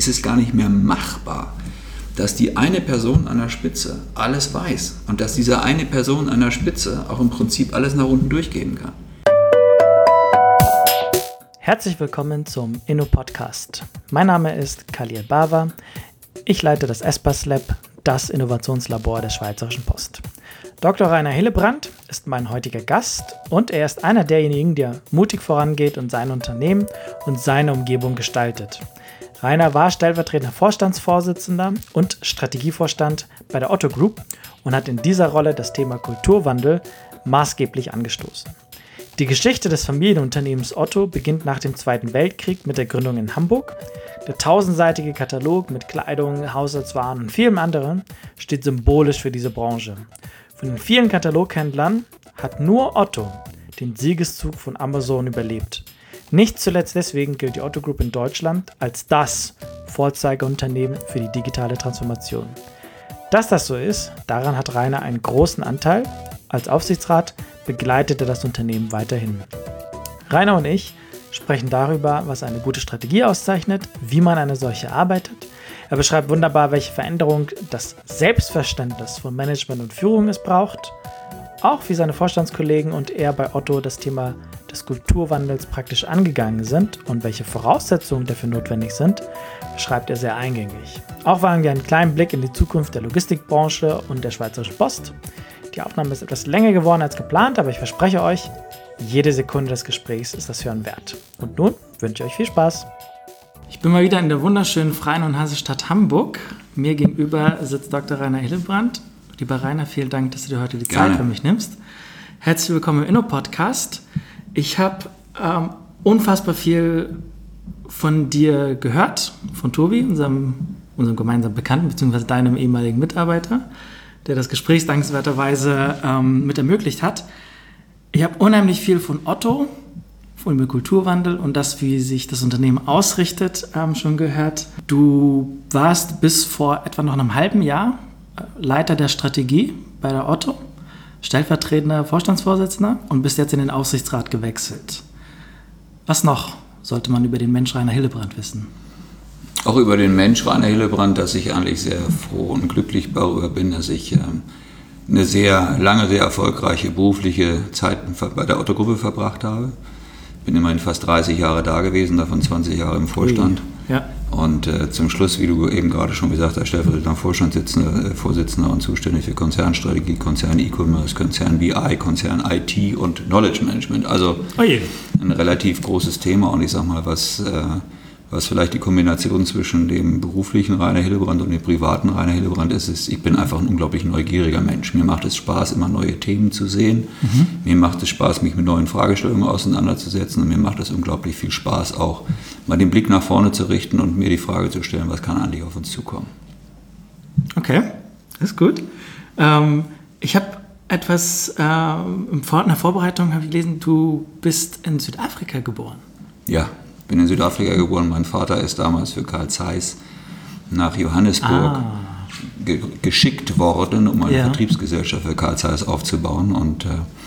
es gar nicht mehr machbar, dass die eine Person an der Spitze alles weiß und dass diese eine Person an der Spitze auch im Prinzip alles nach unten durchgeben kann. Herzlich willkommen zum Inno-Podcast. Mein Name ist Khalil Bawa. Ich leite das Espas Lab, das Innovationslabor der Schweizerischen Post. Dr. Rainer Hillebrand ist mein heutiger Gast und er ist einer derjenigen, der mutig vorangeht und sein Unternehmen und seine Umgebung gestaltet. Rainer war stellvertretender Vorstandsvorsitzender und Strategievorstand bei der Otto Group und hat in dieser Rolle das Thema Kulturwandel maßgeblich angestoßen. Die Geschichte des Familienunternehmens Otto beginnt nach dem Zweiten Weltkrieg mit der Gründung in Hamburg. Der 1000-seitige Katalog mit Kleidung, Haushaltswaren und vielem anderen steht symbolisch für diese Branche. Von den vielen Kataloghändlern hat nur Otto den Siegeszug von Amazon überlebt. Nicht zuletzt deswegen gilt die Otto Group in Deutschland als das Vorzeigeunternehmen für die digitale Transformation. Dass das so ist, daran hat Rainer einen großen Anteil. Als Aufsichtsrat begleitet er das Unternehmen weiterhin. Rainer und ich sprechen darüber, was eine gute Strategie auszeichnet, wie man eine solche erarbeitet. Er beschreibt wunderbar, welche Veränderung das Selbstverständnis von Management und Führung es braucht. Auch wie seine Vorstandskollegen und er bei Otto das Thema des Kulturwandels praktisch angegangen sind und welche Voraussetzungen dafür notwendig sind, beschreibt er sehr eingängig. Auch wagen wir einen kleinen Blick in die Zukunft der Logistikbranche und der Schweizerischen Post. Die Aufnahme ist etwas länger geworden als geplant, aber ich verspreche euch, jede Sekunde des Gesprächs ist das Hören wert. Und nun wünsche ich euch viel Spaß. Ich bin mal wieder in der wunderschönen Freien und Hansestadt Hamburg. Mir gegenüber sitzt Dr. Rainer Hillebrand. Lieber Rainer, vielen Dank, dass du dir heute die Zeit für mich nimmst. Herzlich willkommen im Inno-Podcast. Ich habe unfassbar viel von dir gehört, von Tobi, unserem gemeinsamen Bekannten, beziehungsweise deinem ehemaligen Mitarbeiter, der das Gespräch dankenswerterweise mit ermöglicht hat. Ich habe unheimlich viel von Otto, von dem Kulturwandel und das, wie sich das Unternehmen ausrichtet, schon gehört. Du warst bis vor etwa noch einem halben Jahr Leiter der Strategie bei der Otto, stellvertretender Vorstandsvorsitzender und bist jetzt in den Aufsichtsrat gewechselt. Was noch sollte man über den Mensch Rainer Hillebrand wissen? Auch über den Mensch Rainer Hillebrand, dass ich eigentlich sehr froh und glücklich darüber bin, dass ich eine sehr lange, sehr erfolgreiche berufliche Zeit bei der Otto-Gruppe verbracht habe. Bin immerhin fast 30 Jahre da gewesen, davon 20 Jahre im Vorstand. Ja. Und zum Schluss, wie du eben gerade schon gesagt hast, stellvertretender Vorstandsvorsitzender und zuständig für Konzernstrategie, Konzern E-Commerce, Konzern BI, Konzern IT und Knowledge Management. Also ein relativ großes Thema und ich sag mal, was vielleicht die Kombination zwischen dem beruflichen Rainer Hillebrand und dem privaten Rainer Hillebrand ist, ich bin einfach ein unglaublich neugieriger Mensch. Mir macht es Spaß, immer neue Themen zu sehen. Mir macht es Spaß, mich mit neuen Fragestellungen auseinanderzusetzen. Und mir macht es unglaublich viel Spaß, auch mal den Blick nach vorne zu richten und mir die Frage zu stellen, was kann eigentlich auf uns zukommen. Okay, das ist gut. Ich habe etwas in der Vorbereitung habe ich gelesen, du bist in Südafrika geboren. Ja. Ich bin in Südafrika geboren. Mein Vater ist damals für Carl Zeiss nach Johannesburg geschickt worden, um eine Vertriebsgesellschaft für Carl Zeiss aufzubauen. Und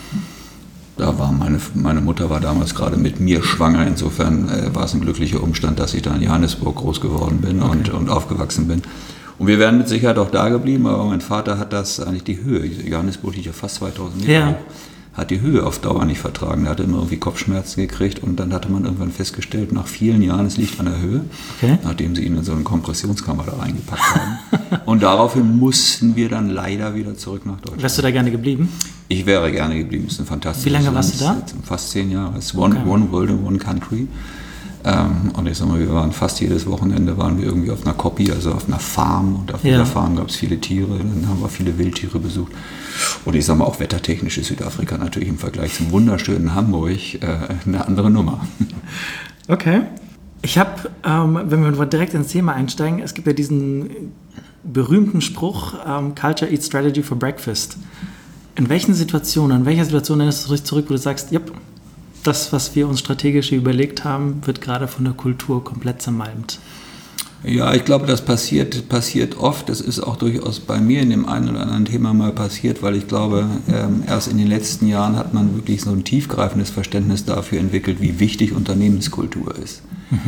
da war meine Mutter war damals gerade mit mir schwanger. Insofern war es ein glücklicher Umstand, dass ich da in Johannesburg groß geworden bin und aufgewachsen bin. Und wir wären mit Sicherheit auch da geblieben, aber mein Vater hat das eigentlich die Höhe. Johannesburg liegt ja fast 2000 Meter hoch. Hat die Höhe auf Dauer nicht vertragen. Er hatte immer irgendwie Kopfschmerzen gekriegt und dann hatte man irgendwann festgestellt, nach vielen Jahren, es liegt an der Höhe, nachdem sie ihn in so eine Kompressionskammer da reingepackt haben. Und daraufhin mussten wir dann leider wieder zurück nach Deutschland. Wärst du da gerne geblieben? Ich wäre gerne geblieben. Es ist ein fantastisches Wie lange warst du da? Fast 10 Jahre. Es ist One World and One Country. Und ich sag mal, wir waren fast jedes Wochenende irgendwie auf einer Copy, also auf einer Farm. Und auf dieser Farm gab es viele Tiere. Dann haben wir viele Wildtiere besucht. Und ich sag mal, auch wettertechnisch ist Südafrika natürlich im Vergleich zum wunderschönen Hamburg eine andere Nummer. Okay. Ich habe, wenn wir direkt ins Thema einsteigen, es gibt ja diesen berühmten Spruch, Culture Eats Strategy for Breakfast. In welcher Situation erinnerst du dich zurück, wo du sagst, das, was wir uns strategisch überlegt haben, wird gerade von der Kultur komplett zermalmt? Ja, ich glaube, das passiert oft. Das ist auch durchaus bei mir in dem einen oder anderen Thema mal passiert, weil ich glaube, erst in den letzten Jahren hat man wirklich so ein tiefgreifendes Verständnis dafür entwickelt, wie wichtig Unternehmenskultur ist. Mhm.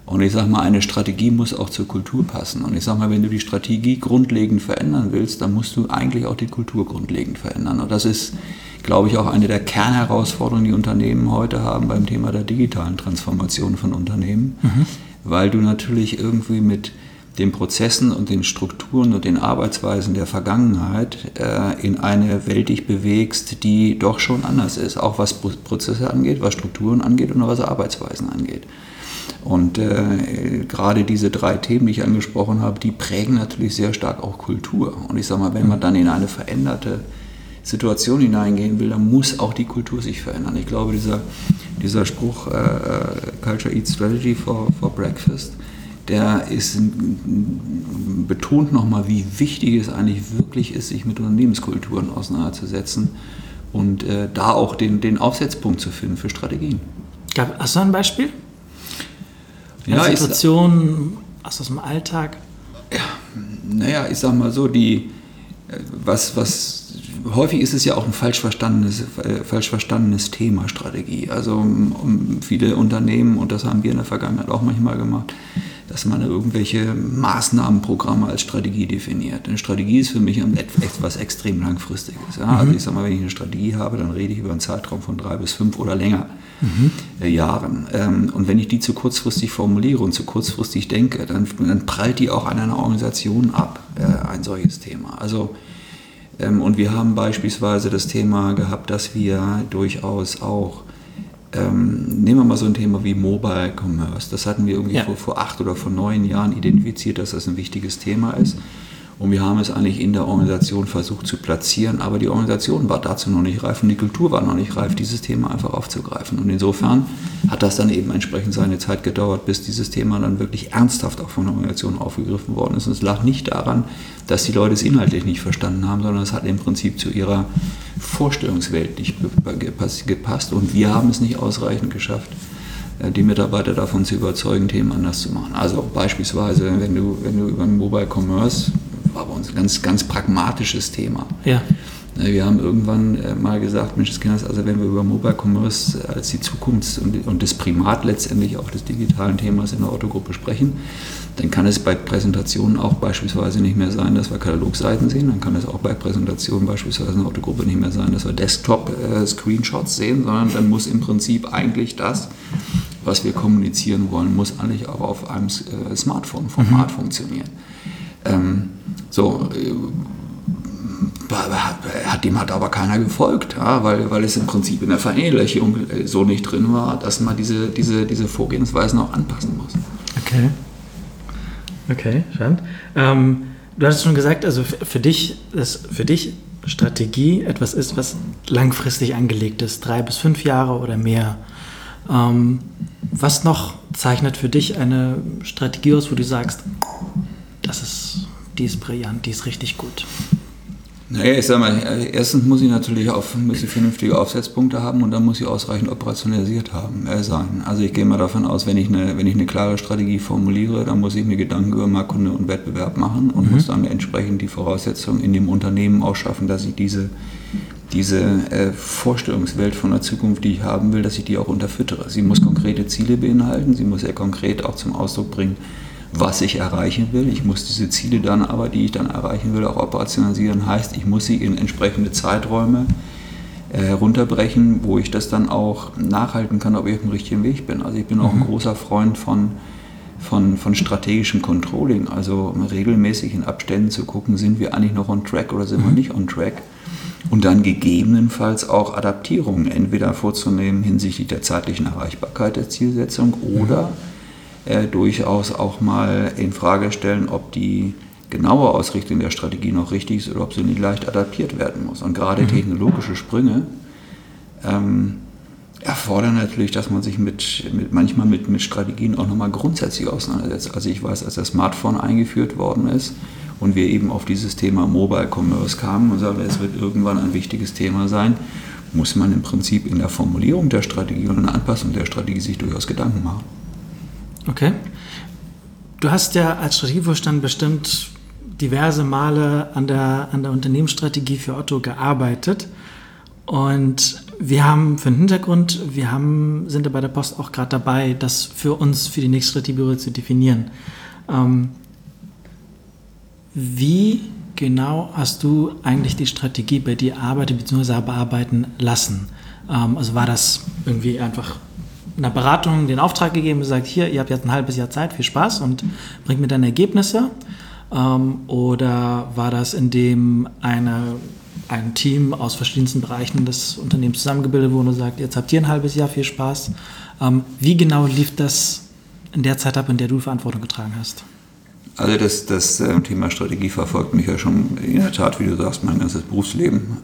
Und ich sage mal, eine Strategie muss auch zur Kultur passen. Und ich sage mal, wenn du die Strategie grundlegend verändern willst, dann musst du eigentlich auch die Kultur grundlegend verändern. Und das ist, glaube ich, auch eine der Kernherausforderungen, die Unternehmen heute haben beim Thema der digitalen Transformation von Unternehmen. Weil du natürlich irgendwie mit den Prozessen und den Strukturen und den Arbeitsweisen der Vergangenheit in eine Welt dich bewegst, die doch schon anders ist. Auch was Prozesse angeht, was Strukturen angeht und was Arbeitsweisen angeht. Und gerade diese 3 Themen, die ich angesprochen habe, die prägen natürlich sehr stark auch Kultur. Und ich sage mal, wenn man dann in eine veränderte Situation hineingehen will, dann muss auch die Kultur sich verändern. Ich glaube, dieser Spruch Culture Eats Strategy for Breakfast, der betont nochmal, wie wichtig es eigentlich wirklich ist, sich mit Unternehmenskulturen auseinanderzusetzen und da auch den Aufsetzpunkt zu finden für Strategien. Hast du ein Beispiel? Eine Situation aus dem Alltag? Ja, naja, ich sag mal so, häufig ist es ja auch ein falsch verstandenes Thema, Strategie. Also viele Unternehmen, und das haben wir in der Vergangenheit auch manchmal gemacht, dass man irgendwelche Maßnahmenprogramme als Strategie definiert. Eine Strategie ist für mich etwas extrem Langfristiges. Ja? Also ich sage mal, wenn ich eine Strategie habe, dann rede ich über einen Zeitraum von 3 bis 5 oder länger Jahren. Und wenn ich die zu kurzfristig formuliere und zu kurzfristig denke, dann prallt die auch an einer Organisation ab, ein solches Thema. Also und wir haben beispielsweise das Thema gehabt, dass wir durchaus auch, nehmen wir mal so ein Thema wie Mobile Commerce, das hatten wir irgendwie vor 8 oder vor 9 Jahren identifiziert, dass das ein wichtiges Thema ist. Und wir haben es eigentlich in der Organisation versucht zu platzieren, aber die Organisation war dazu noch nicht reif und die Kultur war noch nicht reif, dieses Thema einfach aufzugreifen. Und insofern hat das dann eben entsprechend seine Zeit gedauert, bis dieses Thema dann wirklich ernsthaft auch von der Organisation aufgegriffen worden ist. Und es lag nicht daran, dass die Leute es inhaltlich nicht verstanden haben, sondern es hat im Prinzip zu ihrer Vorstellungswelt nicht gepasst. Und wir haben es nicht ausreichend geschafft, die Mitarbeiter davon zu überzeugen, Themen anders zu machen. Also beispielsweise, wenn du über den Mobile Commerce, war bei uns ein ganz, ganz pragmatisches Thema. Ja. Wir haben irgendwann mal gesagt, Mensch, also wenn wir über Mobile Commerce als die Zukunft und das Primat letztendlich auch des digitalen Themas in der Otto-Gruppe sprechen, dann kann es bei Präsentationen auch beispielsweise nicht mehr sein, dass wir Katalogseiten sehen, dann kann es auch bei Präsentationen beispielsweise in der Otto-Gruppe nicht mehr sein, dass wir Desktop-Screenshots sehen, sondern dann muss im Prinzip eigentlich das, was wir kommunizieren wollen, muss eigentlich auch auf einem Smartphone-Format funktionieren. Dem hat aber keiner gefolgt, ja, weil es im Prinzip in der Verinnerlichung so nicht drin war, dass man diese Vorgehensweisen auch anpassen muss. Okay, spannend. Du hattest schon gesagt, also für dich Strategie etwas ist, was langfristig angelegt ist, 3 bis 5 Jahre oder mehr. Was noch zeichnet für dich eine Strategie aus, wo du sagst, die ist brillant, die ist richtig gut? Naja, ich sag mal, erstens muss ich natürlich vernünftige Aufsetzpunkte haben und dann muss sie ausreichend operationalisiert sein. Also ich gehe mal davon aus, wenn ich eine klare Strategie formuliere, dann muss ich mir Gedanken über Marktkunde und Wettbewerb machen und muss dann entsprechend die Voraussetzungen in dem Unternehmen auch schaffen, dass ich diese Vorstellungswelt von der Zukunft, die ich haben will, dass ich die auch unterfüttere. Sie muss konkrete Ziele beinhalten, sie muss sehr konkret auch zum Ausdruck bringen, was ich erreichen will. Ich muss diese Ziele dann aber, die ich dann erreichen will, auch operationalisieren. Heißt, ich muss sie in entsprechende Zeiträume runterbrechen, wo ich das dann auch nachhalten kann, ob ich auf dem richtigen Weg bin. Also ich bin auch ein großer Freund von strategischem Controlling, also regelmäßig in Abständen zu gucken, sind wir eigentlich noch on track oder sind wir nicht on track. Und dann gegebenenfalls auch Adaptierungen entweder vorzunehmen hinsichtlich der zeitlichen Erreichbarkeit der Zielsetzung oder durchaus auch mal in Frage stellen, ob die genaue Ausrichtung der Strategie noch richtig ist oder ob sie nicht leicht adaptiert werden muss. Und gerade technologische Sprünge erfordern natürlich, dass man sich manchmal mit Strategien auch nochmal grundsätzlich auseinandersetzt. Also ich weiß, als das Smartphone eingeführt worden ist und wir eben auf dieses Thema Mobile Commerce kamen und sagten, es wird irgendwann ein wichtiges Thema sein, muss man im Prinzip in der Formulierung der Strategie und in der Anpassung der Strategie sich durchaus Gedanken machen. Okay. Du hast ja als Strategievorstand bestimmt diverse Male an der Unternehmensstrategie für Otto gearbeitet. Und Wir haben für den Hintergrund, sind ja bei der Post auch gerade dabei, das für uns, für die nächste Strategie zu definieren. Wie genau hast du eigentlich die Strategie bei dir erarbeitet bzw. bearbeiten lassen? Also war das irgendwie einfach einer Beratung den Auftrag gegeben und gesagt, hier, ihr habt jetzt ein halbes Jahr Zeit, viel Spaß und bringt mir dann Ergebnisse? Oder war das, indem ein Team aus verschiedensten Bereichen des Unternehmens zusammengebildet wurde und sagt, jetzt habt ihr ein halbes Jahr, viel Spaß? Wie genau lief das in der Zeit ab, in der du Verantwortung getragen hast? Also das Thema Strategie verfolgt mich ja schon in der Tat, wie du sagst, mein ganzes Berufsleben.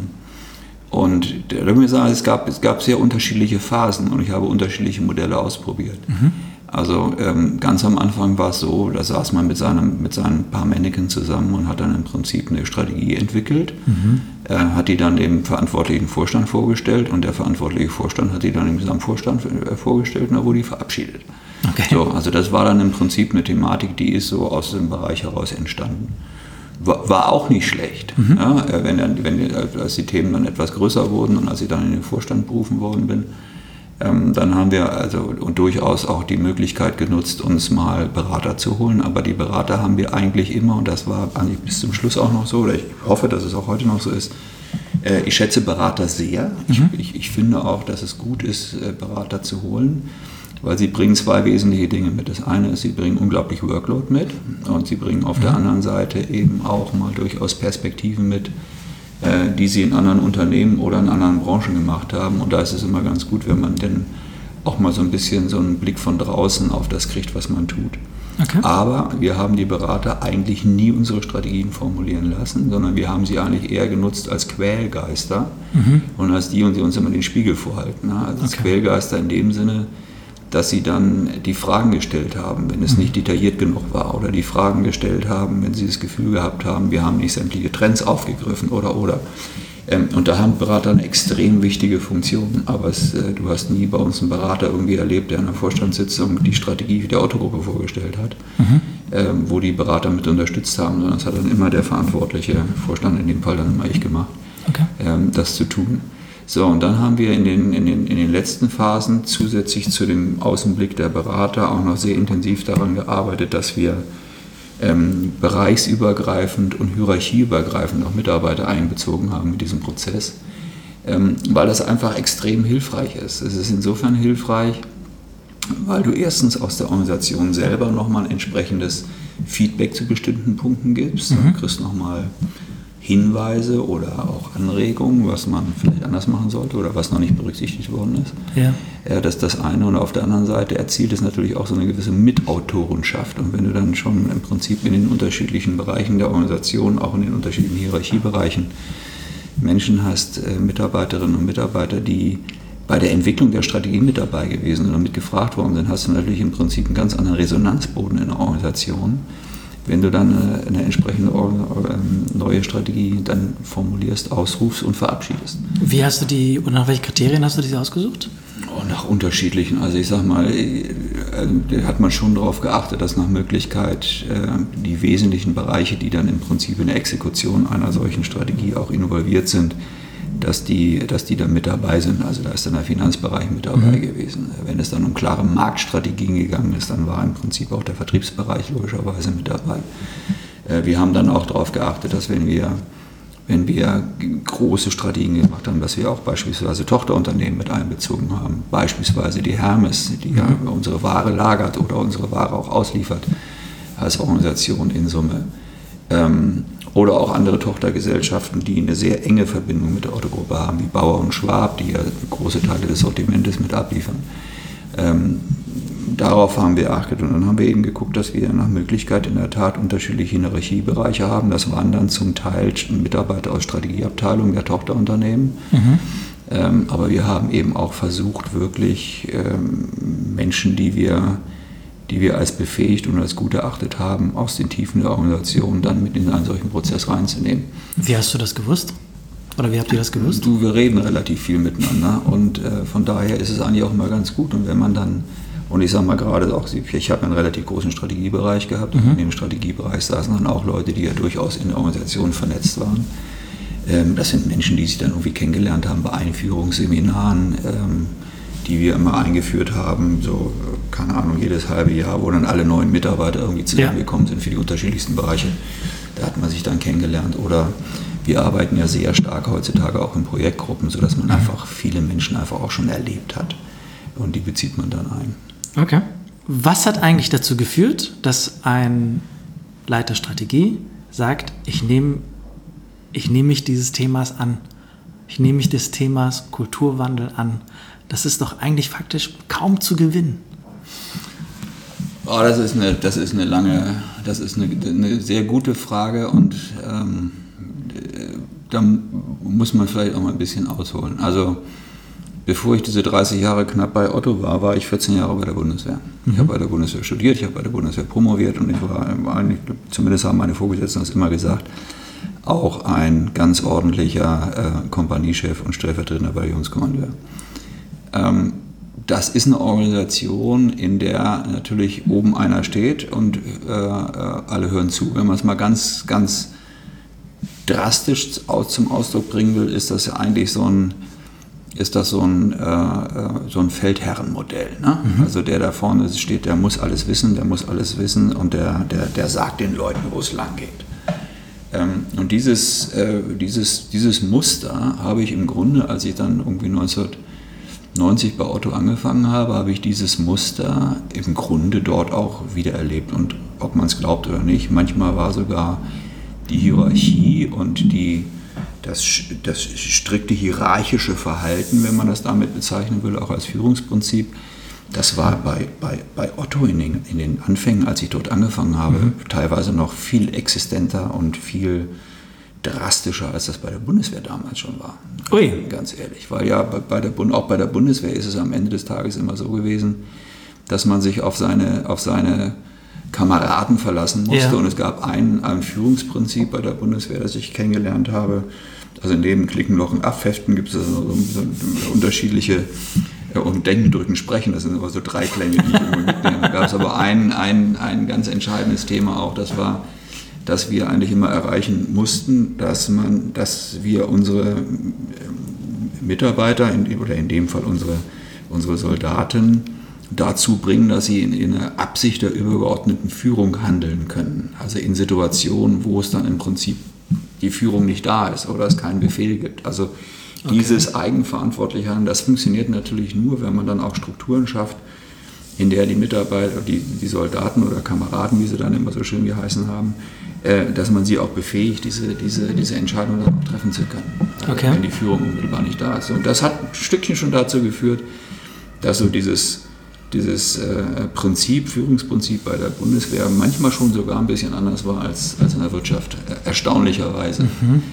Und da muss ich sagen, es gab sehr unterschiedliche Phasen und ich habe unterschiedliche Modelle ausprobiert. Mhm. Also ganz am Anfang war es so, da saß man mit seinen paar Männchen zusammen und hat dann im Prinzip eine Strategie entwickelt, hat die dann dem verantwortlichen Vorstand vorgestellt und der verantwortliche Vorstand hat die dann dem Gesamtvorstand vorgestellt und da wurde die verabschiedet. Okay. So, also das war dann im Prinzip eine Thematik, die ist so aus dem Bereich heraus entstanden. War auch nicht schlecht, ja, als die Themen dann etwas größer wurden und als ich dann in den Vorstand berufen worden bin. Dann haben wir und durchaus auch die Möglichkeit genutzt, uns mal Berater zu holen. Aber die Berater haben wir eigentlich immer, und das war eigentlich bis zum Schluss auch noch so, oder ich hoffe, dass es auch heute noch so ist, ich schätze Berater sehr. Ich finde auch, dass es gut ist, Berater zu holen, weil sie bringen zwei wesentliche Dinge mit. Das eine ist, sie bringen unglaublich Workload mit und sie bringen auf der anderen Seite eben auch mal durchaus Perspektiven mit, die sie in anderen Unternehmen oder in anderen Branchen gemacht haben. Und da ist es immer ganz gut, wenn man denn auch mal so ein bisschen so einen Blick von draußen auf das kriegt, was man tut. Okay. Aber wir haben die Berater eigentlich nie unsere Strategien formulieren lassen, sondern wir haben sie eigentlich eher genutzt als Quälgeister und als die uns immer den Spiegel vorhalten. Also als Quälgeister in dem Sinne, dass sie dann die Fragen gestellt haben, wenn es nicht detailliert genug war, oder die Fragen gestellt haben, wenn sie das Gefühl gehabt haben, wir haben nicht sämtliche Trends aufgegriffen oder. Und da haben Berater eine extrem wichtige Funktion, aber du hast nie bei uns einen Berater irgendwie erlebt, der in einer Vorstandssitzung die Strategie der Autogruppe vorgestellt hat, wo die Berater mit unterstützt haben, sondern das hat dann immer der verantwortliche Vorstand, in dem Fall dann immer ich gemacht, das zu tun. So, und dann haben wir in den letzten Phasen zusätzlich zu dem Außenblick der Berater auch noch sehr intensiv daran gearbeitet, dass wir bereichsübergreifend und hierarchieübergreifend auch Mitarbeiter einbezogen haben in diesem Prozess, weil das einfach extrem hilfreich ist. Es ist insofern hilfreich, weil du erstens aus der Organisation selber nochmal ein entsprechendes Feedback zu bestimmten Punkten gibst. Du kriegst nochmal Hinweise oder auch Anregungen, was man vielleicht anders machen sollte oder was noch nicht berücksichtigt worden ist. Ja. Das ist das eine. Und auf der anderen Seite erzielt es natürlich auch so eine gewisse Mitautorenschaft. Und wenn du dann schon im Prinzip in den unterschiedlichen Bereichen der Organisation, auch in den unterschiedlichen Hierarchiebereichen, Menschen hast, Mitarbeiterinnen und Mitarbeiter, die bei der Entwicklung der Strategie mit dabei gewesen sind und mitgefragt worden sind, hast du natürlich im Prinzip einen ganz anderen Resonanzboden in der Organisation. Wenn du dann eine entsprechende neue Strategie dann formulierst, ausrufst und verabschiedest. Wie hast du die, oder nach welchen Kriterien hast du diese ausgesucht? Nach unterschiedlichen. Also ich sag mal, da hat man schon darauf geachtet, dass nach Möglichkeit die wesentlichen Bereiche, die dann im Prinzip in der Exekution einer solchen Strategie auch involviert sind, dass die dann mit dabei sind. Also da ist dann der Finanzbereich mit dabei gewesen. Wenn es dann um klare Marktstrategien gegangen ist, dann war im Prinzip auch der Vertriebsbereich logischerweise mit dabei. Wir haben dann auch darauf geachtet, dass wenn wir große Strategien gemacht haben, dass wir auch beispielsweise Tochterunternehmen mit einbezogen haben. Beispielsweise die Hermes, die ja unsere Ware lagert oder unsere Ware auch ausliefert als Organisation in Summe. Oder auch andere Tochtergesellschaften, die eine sehr enge Verbindung mit der Autogruppe haben, wie Bauer und Schwab, die ja große Teile des Sortimentes mit abliefern. Darauf haben wir geachtet und dann haben wir eben geguckt, dass wir nach Möglichkeit in der Tat unterschiedliche Hierarchiebereiche haben. Das waren dann zum Teil Mitarbeiter aus Strategieabteilungen der Tochterunternehmen. Aber wir haben eben auch versucht, wirklich Menschen, die wir als befähigt und als gut erachtet haben, aus den Tiefen der Organisation dann mit in einen solchen Prozess reinzunehmen. Wie hast du das gewusst? Oder wie habt ihr das gewusst? Wir reden relativ viel miteinander und von daher ist es eigentlich auch immer ganz gut. Und wenn man dann, und ich sage mal gerade auch, ich habe einen relativ großen Strategiebereich gehabt und in dem Strategiebereich saßen dann auch Leute, die ja durchaus in der Organisation vernetzt waren. Das sind Menschen, die sich dann irgendwie kennengelernt haben bei Einführungsseminaren, die wir immer eingeführt haben, so, keine Ahnung, jedes halbe Jahr, wo dann alle neuen Mitarbeiter irgendwie zusammengekommen sind für die unterschiedlichsten Bereiche. Da hat man sich dann kennengelernt. Oder wir arbeiten ja sehr stark heutzutage auch in Projektgruppen, sodass man einfach viele Menschen einfach auch schon erlebt hat. Und die bezieht man dann ein. Okay. Was hat eigentlich dazu geführt, dass ein Leiter Strategie sagt, ich nehme mich dieses Themas an. Ich nehme mich des Themas Kulturwandel an. Das ist doch eigentlich faktisch kaum zu gewinnen. Oh, das ist eine sehr gute Frage und da muss man vielleicht auch mal ein bisschen ausholen. Also bevor ich diese 30 Jahre knapp bei Otto war ich 14 Jahre bei der Bundeswehr. Ich habe bei der Bundeswehr studiert, ich habe bei der Bundeswehr promoviert und ich war eigentlich, zumindest haben meine Vorgesetzten das immer gesagt, auch ein ganz ordentlicher Kompaniechef und stellvertretender Bataillonskommandeur. Das ist eine Organisation, in der natürlich oben einer steht und alle hören zu. Wenn man es mal ganz, ganz drastisch zum Ausdruck bringen will, ist das ja eigentlich so ein Feldherrenmodell. Ne? Also der da vorne steht, der muss alles wissen und der sagt den Leuten, wo es lang geht. Und dieses Muster habe ich im Grunde, als ich dann irgendwie 1990 bei Otto angefangen habe ich dieses Muster im Grunde dort auch wieder erlebt. Und ob man es glaubt oder nicht, manchmal war sogar die Hierarchie und das strikte hierarchische Verhalten, wenn man das damit bezeichnen will, auch als Führungsprinzip, das war bei Otto in den Anfängen, als ich dort angefangen habe, teilweise noch viel existenter und viel drastischer, als das bei der Bundeswehr damals schon war. Ui. Ganz ehrlich, weil ja auch bei der Bundeswehr ist es am Ende des Tages immer so gewesen, dass man sich auf seine Kameraden verlassen musste. Ja. Und es gab ein Führungsprinzip bei der Bundeswehr, das ich kennengelernt habe. Also neben Klicken, Lochen, Abheften gibt es so unterschiedliche und Denken, Drücken, Sprechen. Das sind immer so 3 Klänge, die ich irgendwie mitnehme. Da gab es aber ein ganz entscheidendes Thema auch, das war, dass wir eigentlich immer erreichen mussten, dass wir unsere Mitarbeiter, oder in dem Fall unsere Soldaten, dazu bringen, dass sie in einer Absicht der übergeordneten Führung handeln können. Also in Situationen, wo es dann im Prinzip die Führung nicht da ist oder es keinen Befehl gibt. Also dieses eigenverantwortliche Handeln, das funktioniert natürlich nur, wenn man dann auch Strukturen schafft, in der die Mitarbeiter, die Soldaten oder Kameraden, wie sie dann immer so schön geheißen haben, dass man sie auch befähigt, diese Entscheidung dann auch treffen zu können, wenn die Führung unmittelbar nicht da ist. Und das hat ein Stückchen schon dazu geführt, dass so dieses Führungsprinzip bei der Bundeswehr manchmal schon sogar ein bisschen anders war als in der Wirtschaft, erstaunlicherweise.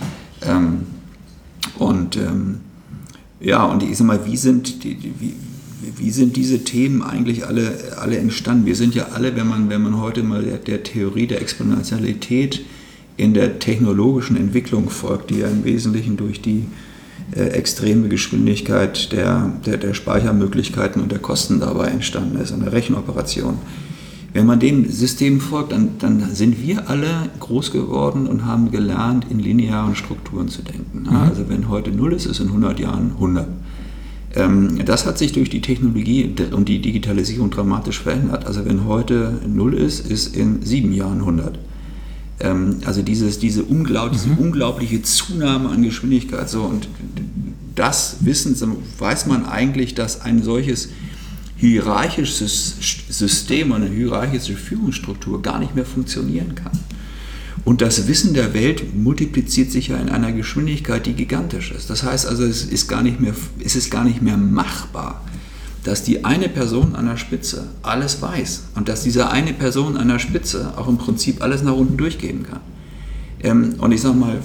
Und ich sag mal, wie sind diese Themen eigentlich alle entstanden? Wir sind ja alle, wenn man heute mal der Theorie der Exponentialität in der technologischen Entwicklung folgt, die ja im Wesentlichen durch die extreme Geschwindigkeit der Speichermöglichkeiten und der Kosten dabei entstanden ist, in der Rechenoperation. Wenn man dem System folgt, dann sind wir alle groß geworden und haben gelernt, in linearen Strukturen zu denken. Also wenn heute 0 ist, ist in 100 Jahren 100. Das hat sich durch die Technologie und die Digitalisierung dramatisch verändert. Also wenn heute 0 ist in 7 Jahren 100. Also diese unglaubliche Zunahme an Geschwindigkeit. So, und das Wissen, weiß man eigentlich, dass ein solches hierarchisches System, eine hierarchische Führungsstruktur gar nicht mehr funktionieren kann. Und das Wissen der Welt multipliziert sich ja in einer Geschwindigkeit, die gigantisch ist. Das heißt also, es ist gar nicht mehr machbar, dass die eine Person an der Spitze alles weiß und dass diese eine Person an der Spitze auch im Prinzip alles nach unten durchgeben kann. Und ich sag mal,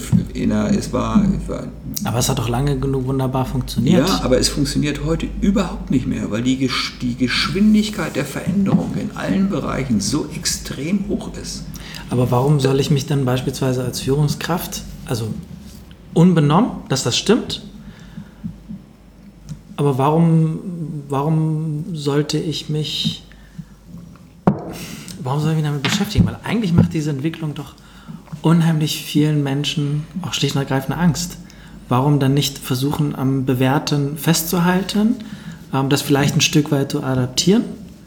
aber es hat doch lange genug wunderbar funktioniert. Ja, aber es funktioniert heute überhaupt nicht mehr, weil die Geschwindigkeit der Veränderung in allen Bereichen so extrem hoch ist. Aber warum soll ich mich dann beispielsweise als Führungskraft, also unbenommen, dass das stimmt, aber warum sollte ich mich damit beschäftigen? Weil eigentlich macht diese Entwicklung doch unheimlich vielen Menschen auch schlicht und ergreifend Angst. Warum dann nicht versuchen, am Bewährten festzuhalten, das vielleicht ein Stück weit zu adaptieren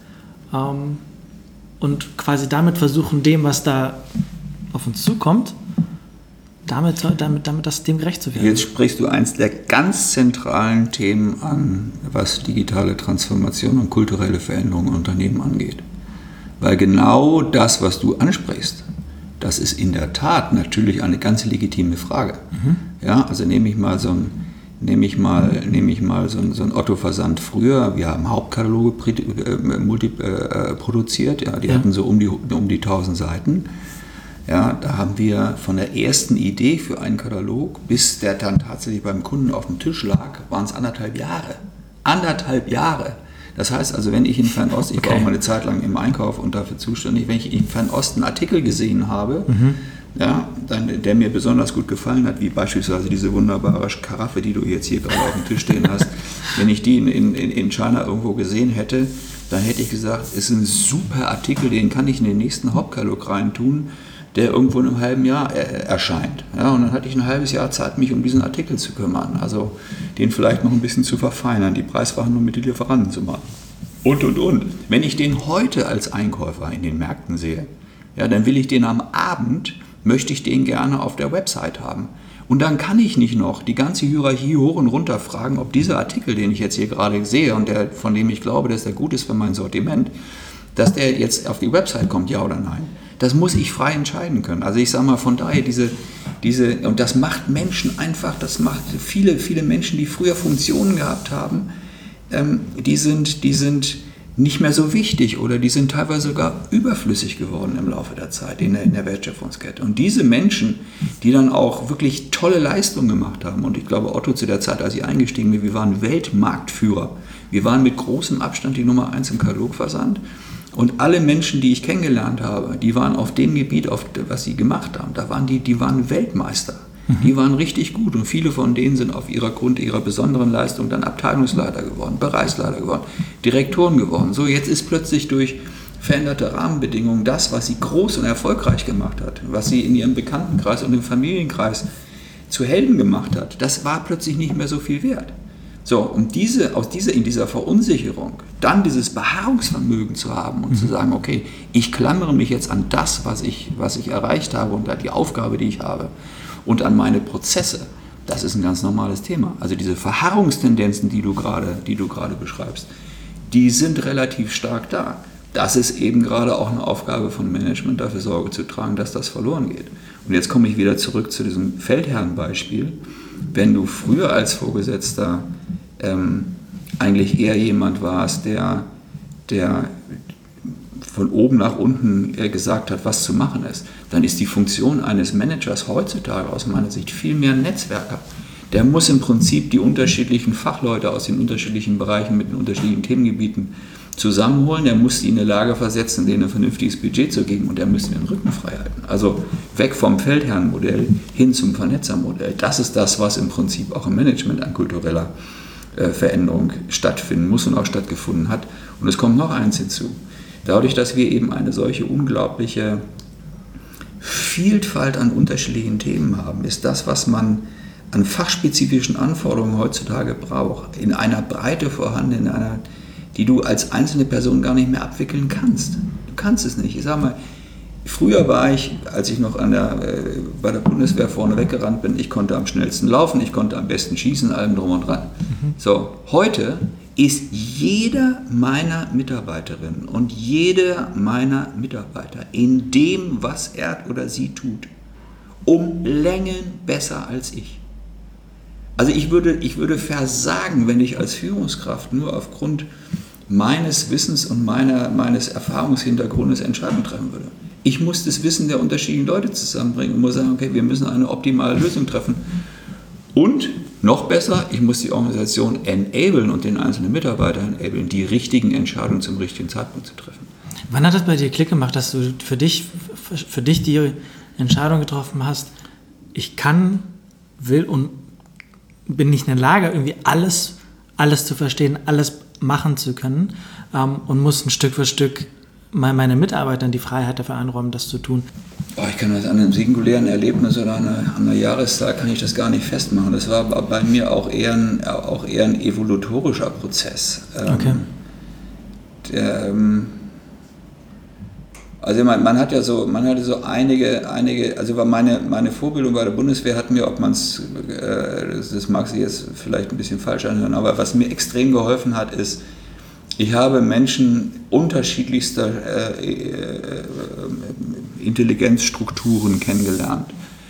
und quasi damit versuchen, dem, was da auf uns zukommt, damit dem gerecht zu werden. Jetzt sprichst du eins der ganz zentralen Themen an, was digitale Transformation und kulturelle Veränderung in Unternehmen angeht. Weil genau das, was du ansprichst, das ist in der Tat natürlich eine ganz legitime Frage. Ja, also nehme ich mal so ein Otto-Versand früher. Wir haben Hauptkataloge produziert. Ja, die hatten so um die 1000 Seiten. Ja, da haben wir von der ersten Idee für einen Katalog, bis der dann tatsächlich beim Kunden auf dem Tisch lag, waren es 1,5 Jahre. 1,5 Jahre. Das heißt also, wenn ich in Fernost, ich war auch mal eine Zeit lang im Einkauf und dafür zuständig, wenn ich in Fernost einen Artikel gesehen habe, ja, der mir besonders gut gefallen hat, wie beispielsweise diese wunderbare Karaffe, die du jetzt hier gerade auf dem Tisch stehen hast, wenn ich die in China irgendwo gesehen hätte, dann hätte ich gesagt, ist ein super Artikel, den kann ich in den nächsten Hauptkatalog reintun, der irgendwo in einem halben Jahr erscheint. Ja, und dann hatte ich ein halbes Jahr Zeit, mich um diesen Artikel zu kümmern. Also den vielleicht noch ein bisschen zu verfeinern, die Preisverhandlung mit den Lieferanten zu machen. Und. Wenn ich den heute als Einkäufer in den Märkten sehe, ja, dann will ich den am Abend, möchte ich den gerne auf der Website haben. Und dann kann ich nicht noch die ganze Hierarchie hoch und runter fragen, ob dieser Artikel, den ich jetzt hier gerade sehe und von dem ich glaube, dass der gut ist für mein Sortiment, dass der jetzt auf die Website kommt, ja oder nein. Das muss ich frei entscheiden können. Also ich sage mal, von daher und das macht Menschen einfach, das macht viele, viele Menschen, die früher Funktionen gehabt haben, die sind nicht mehr so wichtig oder die sind teilweise sogar überflüssig geworden im Laufe der Zeit in der Wertschöpfungskette. Und diese Menschen, die dann auch wirklich tolle Leistungen gemacht haben, und ich glaube, Otto zu der Zeit, als ich eingestiegen bin, wir waren Weltmarktführer. Wir waren mit großem Abstand die Nummer 1 im Katalogversand. Und alle Menschen, die ich kennengelernt habe, die waren auf dem Gebiet, was sie gemacht haben, die waren Weltmeister. Die waren richtig gut und viele von denen sind aufgrund ihrer besonderen Leistung dann Abteilungsleiter geworden, Bereichsleiter geworden, Direktoren geworden. So, jetzt ist plötzlich durch veränderte Rahmenbedingungen das, was sie groß und erfolgreich gemacht hat, was sie in ihrem Bekanntenkreis und im Familienkreis zu Helden gemacht hat, das war plötzlich nicht mehr so viel wert. So, um in dieser Verunsicherung dann dieses Beharrungsvermögen zu haben und zu sagen, okay, ich klammere mich jetzt an das, was ich erreicht habe und die Aufgabe, die ich habe und an meine Prozesse, das ist ein ganz normales Thema. Also diese Verharrungstendenzen, die du gerade beschreibst, die sind relativ stark da. Das ist eben gerade auch eine Aufgabe von Management, dafür Sorge zu tragen, dass das verloren geht. Und jetzt komme ich wieder zurück zu diesem Feldherrenbeispiel. Wenn du früher als Vorgesetzter eigentlich eher jemand warst, der von oben nach unten gesagt hat, was zu machen ist, dann ist die Funktion eines Managers heutzutage aus meiner Sicht viel mehr ein Netzwerker. Der muss im Prinzip die unterschiedlichen Fachleute aus den unterschiedlichen Bereichen mit den unterschiedlichen Themengebieten zusammenholen. Der muss sie in die Lage versetzen, denen ein vernünftiges Budget zu geben und der muss den Rücken frei halten. Also weg vom Feldherrenmodell hin zum Vernetzermodell. Das ist das, was im Prinzip auch im Management an kultureller Veränderung stattfinden muss und auch stattgefunden hat. Und es kommt noch eins hinzu. Dadurch, dass wir eben eine solche unglaubliche Vielfalt an unterschiedlichen Themen haben, ist das, was man an fachspezifischen Anforderungen heutzutage braucht, in einer Breite vorhanden, die du als einzelne Person gar nicht mehr abwickeln kannst. Du kannst es nicht. Ich sage mal, früher war ich, als ich noch bei der Bundeswehr vorne weggerannt bin, ich konnte am schnellsten laufen, ich konnte am besten schießen, allem drum und dran. So, heute ist jeder meiner Mitarbeiterinnen und jeder meiner Mitarbeiter in dem, was er oder sie tut, um Längen besser als ich. Also ich würde versagen, wenn ich als Führungskraft nur aufgrund meines Wissens und meines Erfahrungshintergrundes Entscheidungen treffen würde. Ich muss das Wissen der unterschiedlichen Leute zusammenbringen und muss sagen, okay, wir müssen eine optimale Lösung treffen. Und noch besser, ich muss die Organisation enablen und den einzelnen Mitarbeiter enablen, die richtigen Entscheidungen zum richtigen Zeitpunkt zu treffen. Wann hat das bei dir Klick gemacht, dass du für dich die Entscheidung getroffen hast, ich kann, will und bin nicht in der Lage, irgendwie alles zu verstehen, alles machen zu können und muss ein Stück für Stück meinen Mitarbeitern die Freiheit dafür einräumen, das zu tun? Ich kann das an einem singulären Erlebnis oder an einer Jahreszeit kann ich das gar nicht festmachen. Das war bei mir auch eher ein evolutorischer Prozess. Okay. Also man hatte so einige, also meine Vorbildung bei der Bundeswehr hat mir, ob man es, das mag sich jetzt vielleicht ein bisschen falsch anhören, aber was mir extrem geholfen hat, ist, ich habe Menschen unterschiedlichster Intelligenzstrukturen kennengelernt.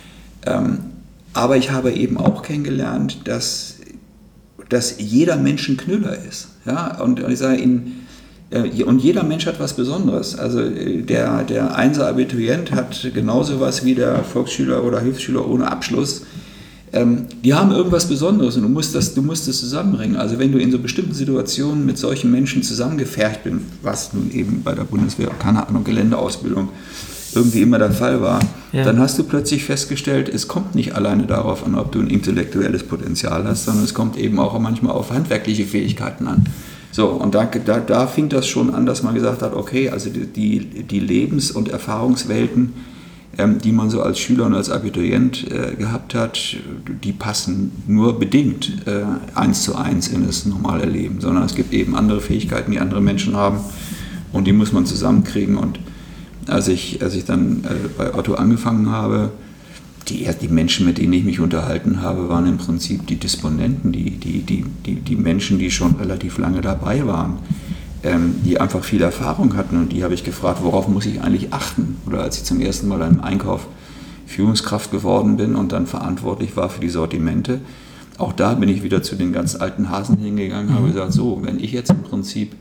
Aber ich habe eben auch kennengelernt, dass jeder Mensch ein Knüller ist. Ja? Und ich sage Ihnen, und jeder Mensch hat was Besonderes. Also der Einser-Abiturient hat genauso was wie der Volksschüler oder Hilfsschüler ohne Abschluss. Die haben irgendwas Besonderes und du musst das zusammenbringen. Also wenn du in so bestimmten Situationen mit solchen Menschen zusammengefercht bist, was nun eben bei der Bundeswehr, keine Ahnung, Geländeausbildung irgendwie immer der Fall war, dann hast du plötzlich festgestellt, es kommt nicht alleine darauf an, ob du ein intellektuelles Potenzial hast, sondern es kommt eben auch manchmal auf handwerkliche Fähigkeiten an. So, und da fing das schon an, dass man gesagt hat, okay, also die Lebens- und Erfahrungswelten, die man so als Schüler und als Abiturient gehabt hat, die passen nur bedingt 1:1 in das normale Leben, sondern es gibt eben andere Fähigkeiten, die andere Menschen haben und die muss man zusammenkriegen. Und als ich dann bei Otto angefangen habe, die Menschen, mit denen ich mich unterhalten habe, waren im Prinzip die Disponenten, die Menschen, die schon relativ lange dabei waren, die einfach viel Erfahrung hatten. Und die habe ich gefragt, worauf muss ich eigentlich achten? Oder als ich zum ersten Mal im Einkauf Führungskraft geworden bin und dann verantwortlich war für die Sortimente, auch da bin ich wieder zu den ganz alten Hasen hingegangen und habe gesagt, so, wenn ich im Prinzip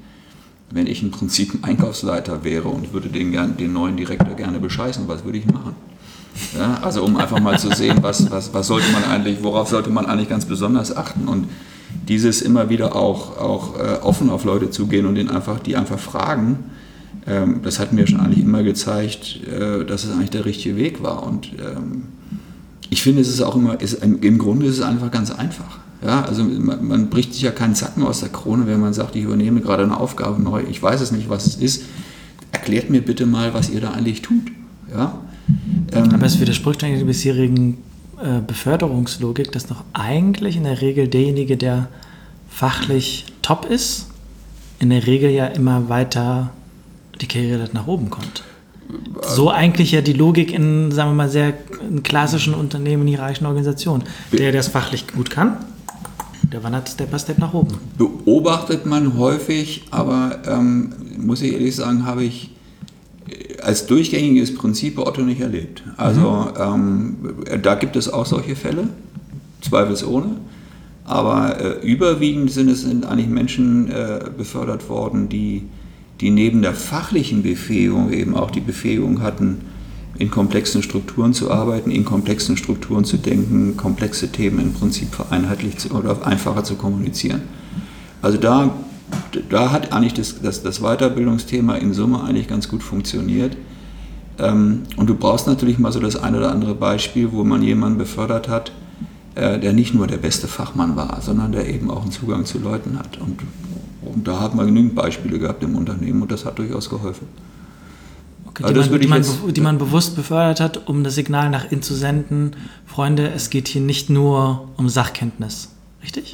ein Einkaufsleiter wäre und würde den neuen Direktor gerne bescheißen, was würde ich machen? Ja, also um einfach mal zu sehen, worauf sollte man eigentlich ganz besonders achten, und dieses immer wieder auch offen auf Leute zugehen und die einfach fragen, das hat mir schon eigentlich immer gezeigt, dass es eigentlich der richtige Weg war. Und ich finde, es ist auch immer, im Grunde ist es einfach ganz einfach. Ja, also man bricht sich ja keinen Zacken aus der Krone, wenn man sagt, ich übernehme gerade eine Aufgabe neu, ich weiß es nicht, was es ist, erklärt mir bitte mal, was ihr da eigentlich tut. Ja? Aber es widerspricht eigentlich der bisherigen Beförderungslogik, dass doch eigentlich in der Regel derjenige, der fachlich top ist, in der Regel ja immer weiter die Karriere nach oben kommt. So eigentlich ja die Logik in, sagen wir mal, sehr klassischen Unternehmen, hierarchischen Organisationen. Der es fachlich gut kann, der wandert Step by Step nach oben. Beobachtet man häufig, aber muss ich ehrlich sagen, habe ich als durchgängiges Prinzip bei Otto nicht erlebt. Also da gibt es auch solche Fälle, zweifelsohne, aber überwiegend sind eigentlich Menschen befördert worden, die neben der fachlichen Befähigung eben auch die Befähigung hatten, in komplexen Strukturen zu arbeiten, in komplexen Strukturen zu denken, komplexe Themen im Prinzip vereinheitlicht oder einfacher zu kommunizieren. Also da hat eigentlich das Weiterbildungsthema in Summe eigentlich ganz gut funktioniert. Und du brauchst natürlich mal so das ein oder andere Beispiel, wo man jemanden befördert hat, der nicht nur der beste Fachmann war, sondern der eben auch einen Zugang zu Leuten hat. Und da hat man genügend Beispiele gehabt im Unternehmen und das hat durchaus geholfen. Okay, die man bewusst befördert hat, um das Signal nach innen zu senden, Freunde, es geht hier nicht nur um Sachkenntnis, richtig?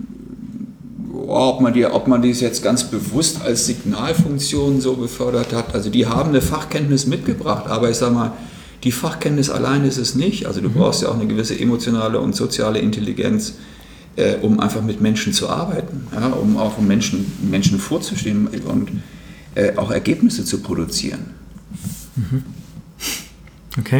Ob man dies jetzt ganz bewusst als Signalfunktion so befördert hat, also die haben eine Fachkenntnis mitgebracht, aber ich sage mal, die Fachkenntnis allein ist es nicht, also du brauchst ja auch eine gewisse emotionale und soziale Intelligenz, um einfach mit Menschen zu arbeiten, ja, um auch Menschen vorzustehen und auch Ergebnisse zu produzieren. Okay.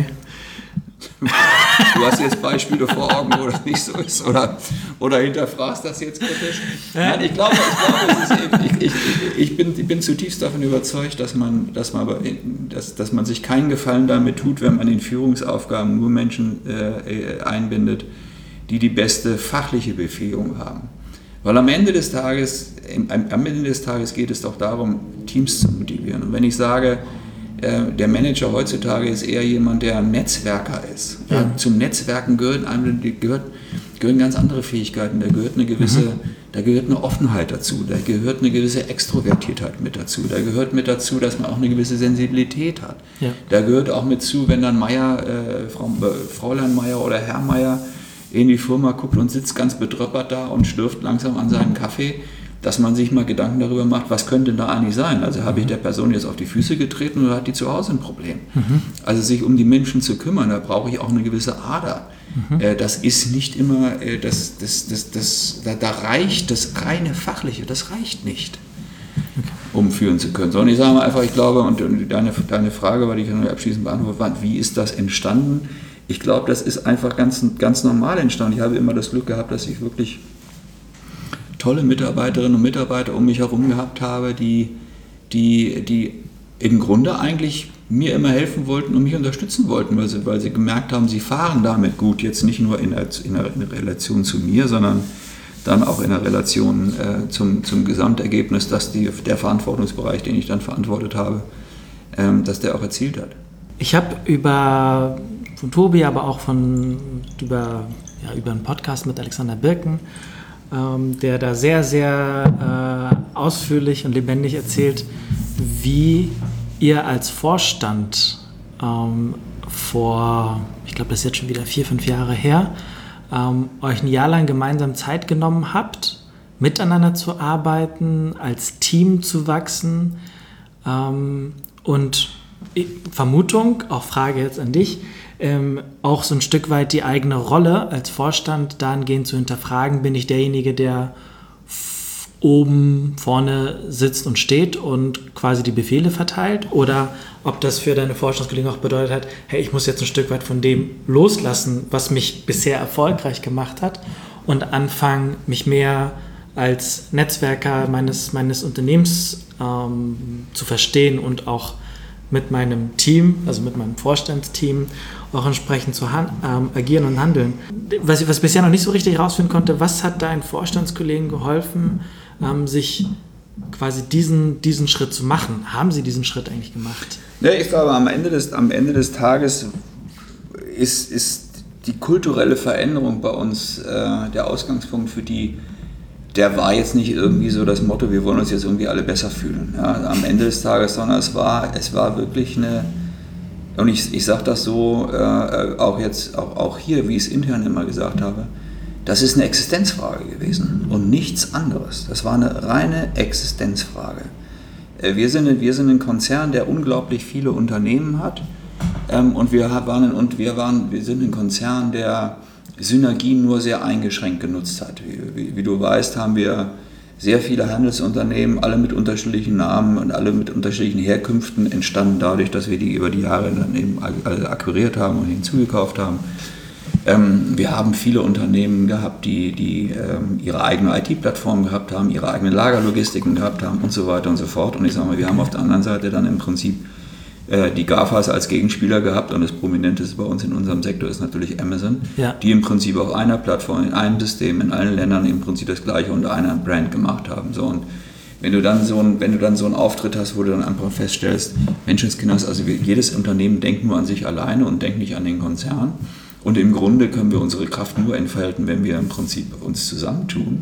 Du hast jetzt Beispiele vor Augen, wo das nicht so ist, oder hinterfragst das jetzt kritisch? Nein, ich glaube, ich bin zutiefst davon überzeugt, dass man sich keinen Gefallen damit tut, wenn man in Führungsaufgaben nur Menschen einbindet, die beste fachliche Befähigung haben. Weil am Ende des Tages geht es doch darum, Teams zu motivieren. Und wenn ich sage, der Manager heutzutage ist eher jemand, der ein Netzwerker ist. Ja. Zum Netzwerken gehören ganz andere Fähigkeiten. Da gehört eine gewisse da gehört eine Offenheit dazu, da gehört eine gewisse Extrovertiertheit mit dazu, da gehört mit dazu, dass man auch eine gewisse Sensibilität hat. Ja. Da gehört auch mit zu, wenn dann Fräulein Meier oder Herr Meier in die Firma guckt und sitzt ganz betröppert da und schlürft langsam an seinen Kaffee, dass man sich mal Gedanken darüber macht, was könnte denn da eigentlich sein? Also habe ich der Person jetzt auf die Füße getreten oder hat die zu Hause ein Problem? Also sich um die Menschen zu kümmern, da brauche ich auch eine gewisse Ader. Das ist nicht immer, da reicht das reine Fachliche, das reicht nicht, um führen zu können. Sondern ich sage mal einfach, ich glaube, und deine Frage, weil ich kann abschließend beantworten, wie ist das entstanden? Ich glaube, das ist einfach ganz normal entstanden. Ich habe immer das Glück gehabt, dass ich wirklich tolle Mitarbeiterinnen und Mitarbeiter um mich herum gehabt habe, die im Grunde eigentlich mir immer helfen wollten und mich unterstützen wollten, weil sie gemerkt haben, sie fahren damit gut, jetzt nicht nur in der Relation zu mir, sondern dann auch in der Relation zum Gesamtergebnis, dass der Verantwortungsbereich, den ich dann verantwortet habe, dass der auch erzielt hat. Ich habe von Tobi, aber auch über einen Podcast mit Alexander Birken, der da sehr, sehr ausführlich und lebendig erzählt, wie ihr als Vorstand ich glaube, das ist jetzt schon wieder 4-5 Jahre her, euch ein Jahr lang gemeinsam Zeit genommen habt, miteinander zu arbeiten, als Team zu wachsen und Vermutung, auch Frage jetzt an dich, auch so ein Stück weit die eigene Rolle als Vorstand dahingehend zu hinterfragen, bin ich derjenige, der oben vorne sitzt und steht und quasi die Befehle verteilt, oder ob das für deine Vorstandskollegen auch bedeutet hat, hey, ich muss jetzt ein Stück weit von dem loslassen, was mich bisher erfolgreich gemacht hat, und anfangen, mich mehr als Netzwerker meines Unternehmens zu verstehen und auch mit meinem Team, also mit meinem Vorstandsteam, auch entsprechend zu agieren und handeln. Was ich bisher noch nicht so richtig herausfinden konnte, was hat deinen Vorstandskollegen geholfen, sich quasi diesen Schritt zu machen? Haben sie diesen Schritt eigentlich gemacht? Ja, ich glaube, am Ende des Tages ist die kulturelle Veränderung bei uns der Ausgangspunkt für der war jetzt nicht irgendwie so das Motto, wir wollen uns jetzt irgendwie alle besser fühlen, ja, am Ende des Tages, sondern es war wirklich eine, und ich sage das so, auch hier, wie ich es intern immer gesagt habe, das ist eine Existenzfrage gewesen und nichts anderes. Das war eine reine Existenzfrage. Wir sind ein Konzern, der unglaublich viele Unternehmen hat, und wir sind ein Konzern, der Synergien nur sehr eingeschränkt genutzt hat. Wie du weißt, haben wir sehr viele Handelsunternehmen, alle mit unterschiedlichen Namen und alle mit unterschiedlichen Herkünften, entstanden dadurch, dass wir die über die Jahre dann eben alle akquiriert haben und hinzugekauft haben. Wir haben viele Unternehmen gehabt, die ihre eigene IT-Plattform gehabt haben, ihre eigene Lagerlogistiken gehabt haben und so weiter und so fort. Und ich sage mal, wir haben auf der anderen Seite dann im Prinzip die GAFAs als Gegenspieler gehabt, und das Prominenteste bei uns in unserem Sektor ist natürlich Amazon, ja, die im Prinzip auf einer Plattform, in einem System, in allen Ländern im Prinzip das Gleiche unter einer Brand gemacht haben. So, und wenn du dann so einen Auftritt hast, wo du dann einfach feststellst, Menschenskinders, also jedes Unternehmen denkt nur an sich alleine und denkt nicht an den Konzern, und im Grunde können wir unsere Kraft nur entfalten, wenn wir im Prinzip uns zusammentun.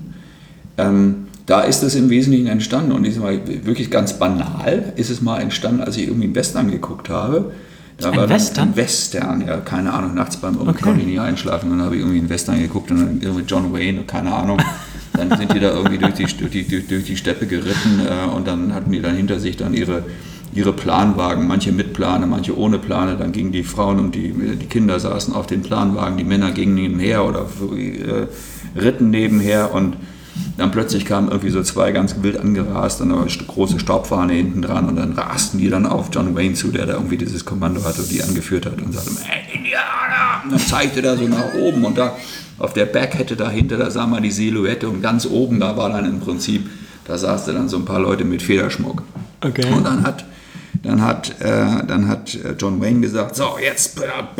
Da ist es im Wesentlichen entstanden, und ich sage mal, wirklich ganz banal ist es mal entstanden, als ich irgendwie einen Western geguckt habe. Da war Western? Ein Western, ja, keine Ahnung, nachts konnte ich nie einschlafen, dann habe ich irgendwie einen Western geguckt und dann irgendwie John Wayne, keine Ahnung. Dann sind die da irgendwie durch die Steppe geritten, und dann hatten die dann hinter sich dann ihre Planwagen, manche mit Plane, manche ohne Plane, dann gingen die Frauen und die Kinder saßen auf den Planwagen, die Männer gingen nebenher oder ritten nebenher, und dann plötzlich kamen irgendwie so zwei ganz wild angerast, dann eine große Staubfahne hinten dran, und dann rasten die dann auf John Wayne zu, der da irgendwie dieses Kommando hatte und die angeführt hat, und sagte, hey, Indianer! Und dann zeigte er so nach oben, und da auf der Bergkette dahinter, da sah man die Silhouette, und ganz oben, da war dann im Prinzip, da saßen dann so ein paar Leute mit Federschmuck. Okay. Und dann hat John Wayne gesagt, so, jetzt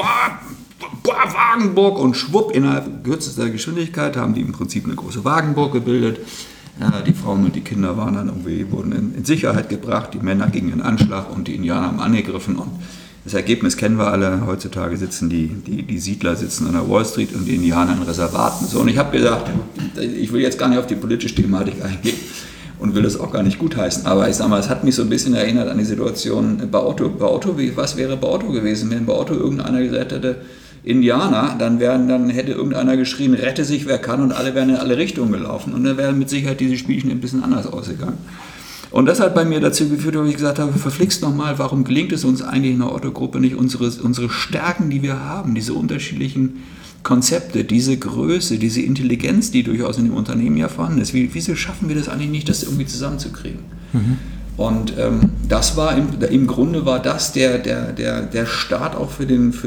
Wagenburg, und schwupp, innerhalb kürzester Geschwindigkeit haben die im Prinzip eine große Wagenburg gebildet. Die Frauen und die Kinder wurden in Sicherheit gebracht, die Männer gingen in Anschlag und die Indianer haben angegriffen, und Das Ergebnis kennen wir alle. Heutzutage sitzen die Siedler sitzen an der Wall Street und die Indianer in Reservaten. So, und ich habe gesagt, ich will jetzt gar nicht auf die politische Thematik eingehen und will das auch gar nicht gutheißen. Aber ich sage mal, es hat mich so ein bisschen erinnert an die Situation bei Otto. Was wäre bei Otto gewesen, wenn bei Otto irgendeiner gesagt hätte, Indianer, dann hätte irgendeiner geschrien, rette sich wer kann, und alle wären in alle Richtungen gelaufen. Und dann wären mit Sicherheit diese Spielchen ein bisschen anders ausgegangen. Und das hat bei mir dazu geführt, dass ich gesagt habe, verflixt nochmal, warum gelingt es uns eigentlich in der Otto-Gruppe nicht, unsere Stärken, die wir haben, diese unterschiedlichen Konzepte, diese Größe, diese Intelligenz, die durchaus in dem Unternehmen ja vorhanden ist, wieso schaffen wir das eigentlich nicht, das irgendwie zusammenzukriegen? Mhm. Und das war im Grunde war das der Start auch für den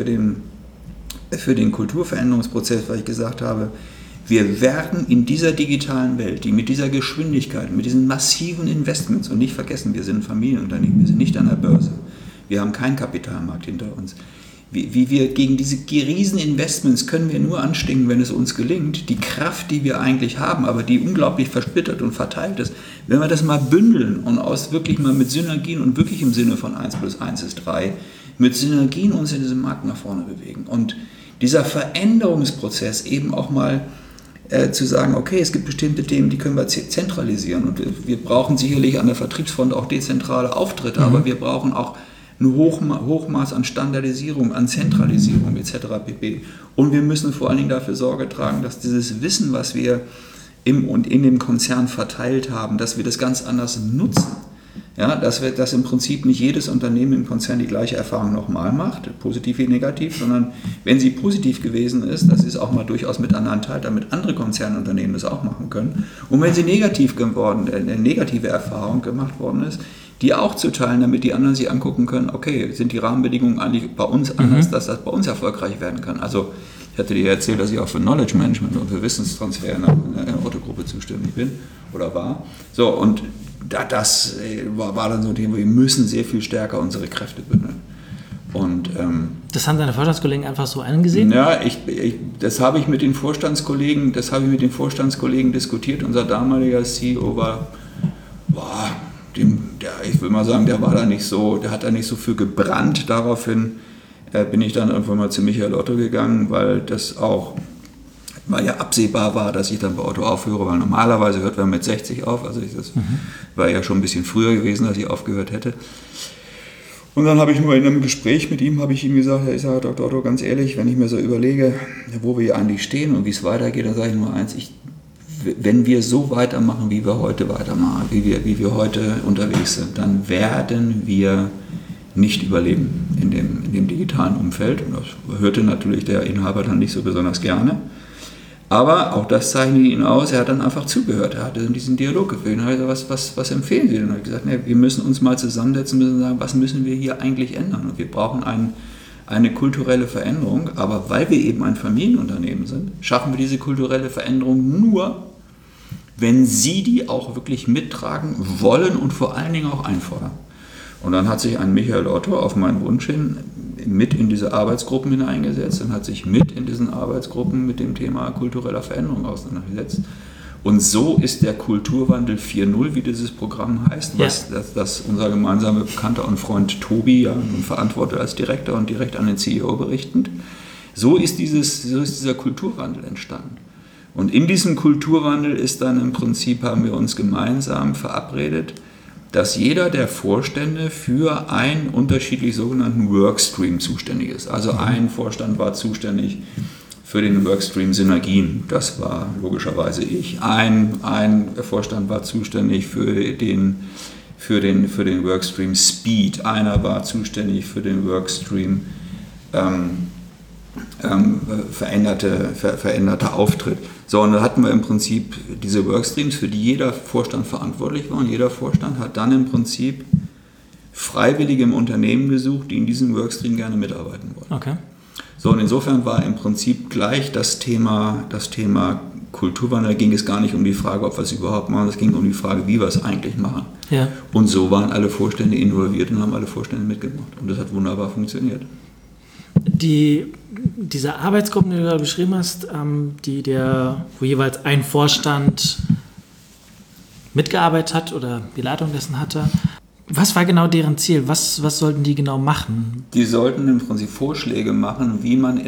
Kulturveränderungsprozess, weil ich gesagt habe, wir werden in dieser digitalen Welt, die mit dieser Geschwindigkeit, mit diesen massiven Investments, und nicht vergessen, wir sind ein Familienunternehmen, wir sind nicht an der Börse, wir haben keinen Kapitalmarkt hinter uns. Wie wir gegen diese riesen Investments können wir nur anstinken, wenn es uns gelingt, die Kraft, die wir eigentlich haben, aber die unglaublich versplittert und verteilt ist, wenn wir das mal bündeln und wirklich mal mit Synergien und wirklich im Sinne von 1 + 1 = 3, mit Synergien uns in diesem Markt nach vorne bewegen. Und dieser Veränderungsprozess eben auch mal zu sagen, okay, es gibt bestimmte Themen, die können wir zentralisieren, und wir brauchen sicherlich an der Vertriebsfront auch dezentrale Auftritte, aber wir brauchen auch ein Hochmaß an Standardisierung, an Zentralisierung etc. pp. Und wir müssen vor allen Dingen dafür Sorge tragen, dass dieses Wissen, was wir in dem Konzern verteilt haben, dass wir das ganz anders nutzen. Ja, dass im Prinzip nicht jedes Unternehmen im Konzern die gleiche Erfahrung nochmal macht, positiv wie negativ, sondern wenn sie positiv gewesen ist, dass sie es auch mal durchaus mit anderen teilt, damit andere Konzernunternehmen das auch machen können. Und wenn sie negative Erfahrung gemacht worden ist, die auch zu teilen, damit die anderen sich angucken können, okay, sind die Rahmenbedingungen eigentlich bei uns anders, dass das bei uns erfolgreich werden kann. Also ich hatte dir erzählt, dass ich auch für Knowledge Management und für Wissenstransfer in der Otto-Gruppe zuständig bin oder war. So, und das war dann so ein Thema, wir müssen sehr viel stärker unsere Kräfte bündeln. Und, das haben deine Vorstandskollegen einfach so angesehen? Ja, das habe ich mit den Vorstandskollegen diskutiert. Unser damaliger CEO ich will mal sagen, der hat da nicht so für gebrannt. Daraufhin bin ich dann irgendwann mal zu Michael Otto gegangen, weil ja absehbar war, dass ich dann bei Otto aufhöre, weil normalerweise hört man mit 60 auf, also das war ja schon ein bisschen früher gewesen, als ich aufgehört hätte. Und dann habe ich nur in einem Gespräch mit ihm, gesagt, ich sage, Dr. Otto, ganz ehrlich, wenn ich mir so überlege, wo wir eigentlich stehen und wie es weitergeht, dann sage ich nur eins, wenn wir so weitermachen, wie wir heute weitermachen, wie wir heute unterwegs sind, dann werden wir nicht überleben in dem digitalen Umfeld. Und das hörte natürlich der Inhaber dann nicht so besonders gerne. Aber auch das zeichnet ihn aus, er hat dann einfach zugehört, er hat in diesen Dialog geführt. Was empfehlen Sie denn? Und er hat gesagt, wir müssen uns mal zusammensetzen, müssen sagen, was müssen wir hier eigentlich ändern? Und wir brauchen eine kulturelle Veränderung, aber weil wir eben ein Familienunternehmen sind, schaffen wir diese kulturelle Veränderung nur, wenn Sie die auch wirklich mittragen wollen und vor allen Dingen auch einfordern. Und dann hat sich ein Michael Otto auf meinen Wunsch hin mit in diese Arbeitsgruppen hineingesetzt und hat sich mit in diesen Arbeitsgruppen mit dem Thema kultureller Veränderung auseinandergesetzt. Und so ist der Kulturwandel 4.0, wie dieses Programm heißt, das unser gemeinsamer Bekannter und Freund Tobi verantwortet als Direktor und direkt an den CEO berichtend. So ist dieser Kulturwandel entstanden. Und in diesem Kulturwandel ist dann im Prinzip, haben wir uns gemeinsam verabredet, dass jeder der Vorstände für einen unterschiedlich sogenannten Workstream zuständig ist. Also ein Vorstand war zuständig für den Workstream Synergien, das war logischerweise ich. Ein Vorstand war zuständig für den Workstream Speed, einer war zuständig für den Workstream veränderter Auftritt. So, und dann hatten wir im Prinzip diese Workstreams, für die jeder Vorstand verantwortlich war, und jeder Vorstand hat dann im Prinzip Freiwillige im Unternehmen gesucht, die in diesem Workstream gerne mitarbeiten wollen. Okay. So, und insofern war im Prinzip gleich das Thema Kulturwandel, ging es gar nicht um die Frage, ob wir es überhaupt machen, es ging um die Frage, wie wir es eigentlich machen. Ja. Und so waren alle Vorstände involviert und haben alle Vorstände mitgemacht. Und das hat wunderbar funktioniert. Diese Arbeitsgruppen, die du gerade beschrieben hast, wo jeweils ein Vorstand mitgearbeitet hat oder die Leitung dessen hatte, Was war genau deren Ziel? Was sollten die genau machen? Die sollten im Prinzip Vorschläge machen, wie man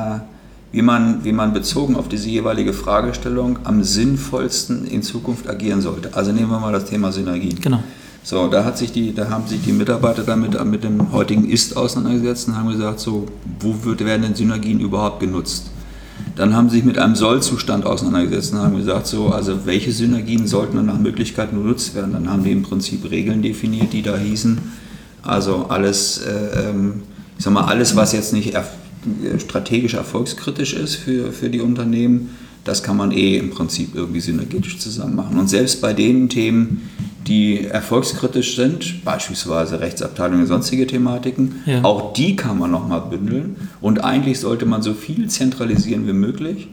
bezogen auf diese jeweilige Fragestellung am sinnvollsten in Zukunft agieren sollte. Also nehmen wir mal das Thema Synergien. Genau. So, da haben sich die Mitarbeiter damit mit dem heutigen Ist auseinandergesetzt und haben gesagt, so, werden denn Synergien überhaupt genutzt? Dann haben sie sich mit einem Soll-Zustand auseinandergesetzt und haben gesagt, so, also welche Synergien sollten dann nach Möglichkeit genutzt werden? Dann haben die im Prinzip Regeln definiert, die da hießen, also alles, alles, was jetzt nicht strategisch erfolgskritisch ist für die Unternehmen, das kann man im Prinzip irgendwie synergetisch zusammen machen. Und selbst bei den Themen, die erfolgskritisch sind, beispielsweise Rechtsabteilung und sonstige Thematiken, auch die kann man nochmal bündeln. Und eigentlich sollte man so viel zentralisieren wie möglich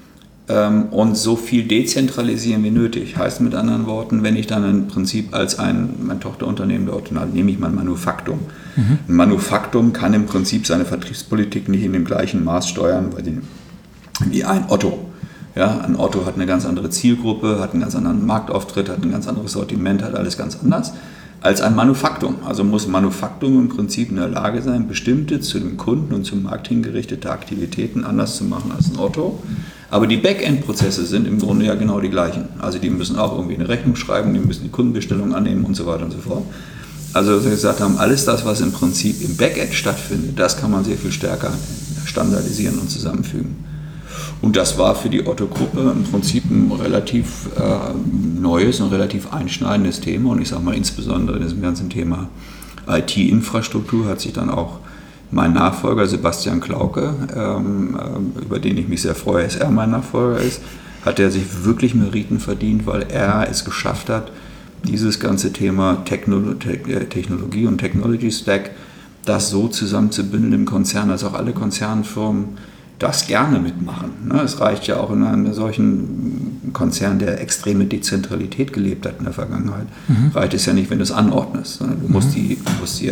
und so viel dezentralisieren wie nötig. Heißt mit anderen Worten, wenn ich dann im Prinzip als mein Tochterunternehmen dort, nehme ich mal ein Manufaktum. Ein Manufaktum kann im Prinzip seine Vertriebspolitik nicht in dem gleichen Maß steuern wie ein Otto. Ja, ein Otto hat eine ganz andere Zielgruppe, hat einen ganz anderen Marktauftritt, hat ein ganz anderes Sortiment, hat alles ganz anders als ein Manufaktum. Also muss Manufaktum im Prinzip in der Lage sein, bestimmte zu dem Kunden und zum Markt hingerichtete Aktivitäten anders zu machen als ein Otto. Aber die Backend-Prozesse sind im Grunde ja genau die gleichen. Also die müssen auch irgendwie eine Rechnung schreiben, die müssen die Kundenbestellung annehmen und so weiter und so fort. Also was wir gesagt haben, alles das, was im Prinzip im Backend stattfindet, das kann man sehr viel stärker standardisieren und zusammenfügen. Und das war für die Otto-Gruppe im Prinzip ein relativ neues und relativ einschneidendes Thema. Und ich sage mal, insbesondere in diesem ganzen Thema IT-Infrastruktur hat sich dann auch mein Nachfolger Sebastian Klauke, über den ich mich sehr freue, dass er mein Nachfolger ist, hat er sich wirklich Meriten verdient, weil er es geschafft hat, dieses ganze Thema Technologie und Technology Stack, das so zusammenzubündeln im Konzern, dass auch alle Konzernfirmen das gerne mitmachen. Es reicht ja auch in einem solchen Konzern, der extreme Dezentralität gelebt hat in der Vergangenheit, reicht es ja nicht, wenn du es anordnest, sondern du musst die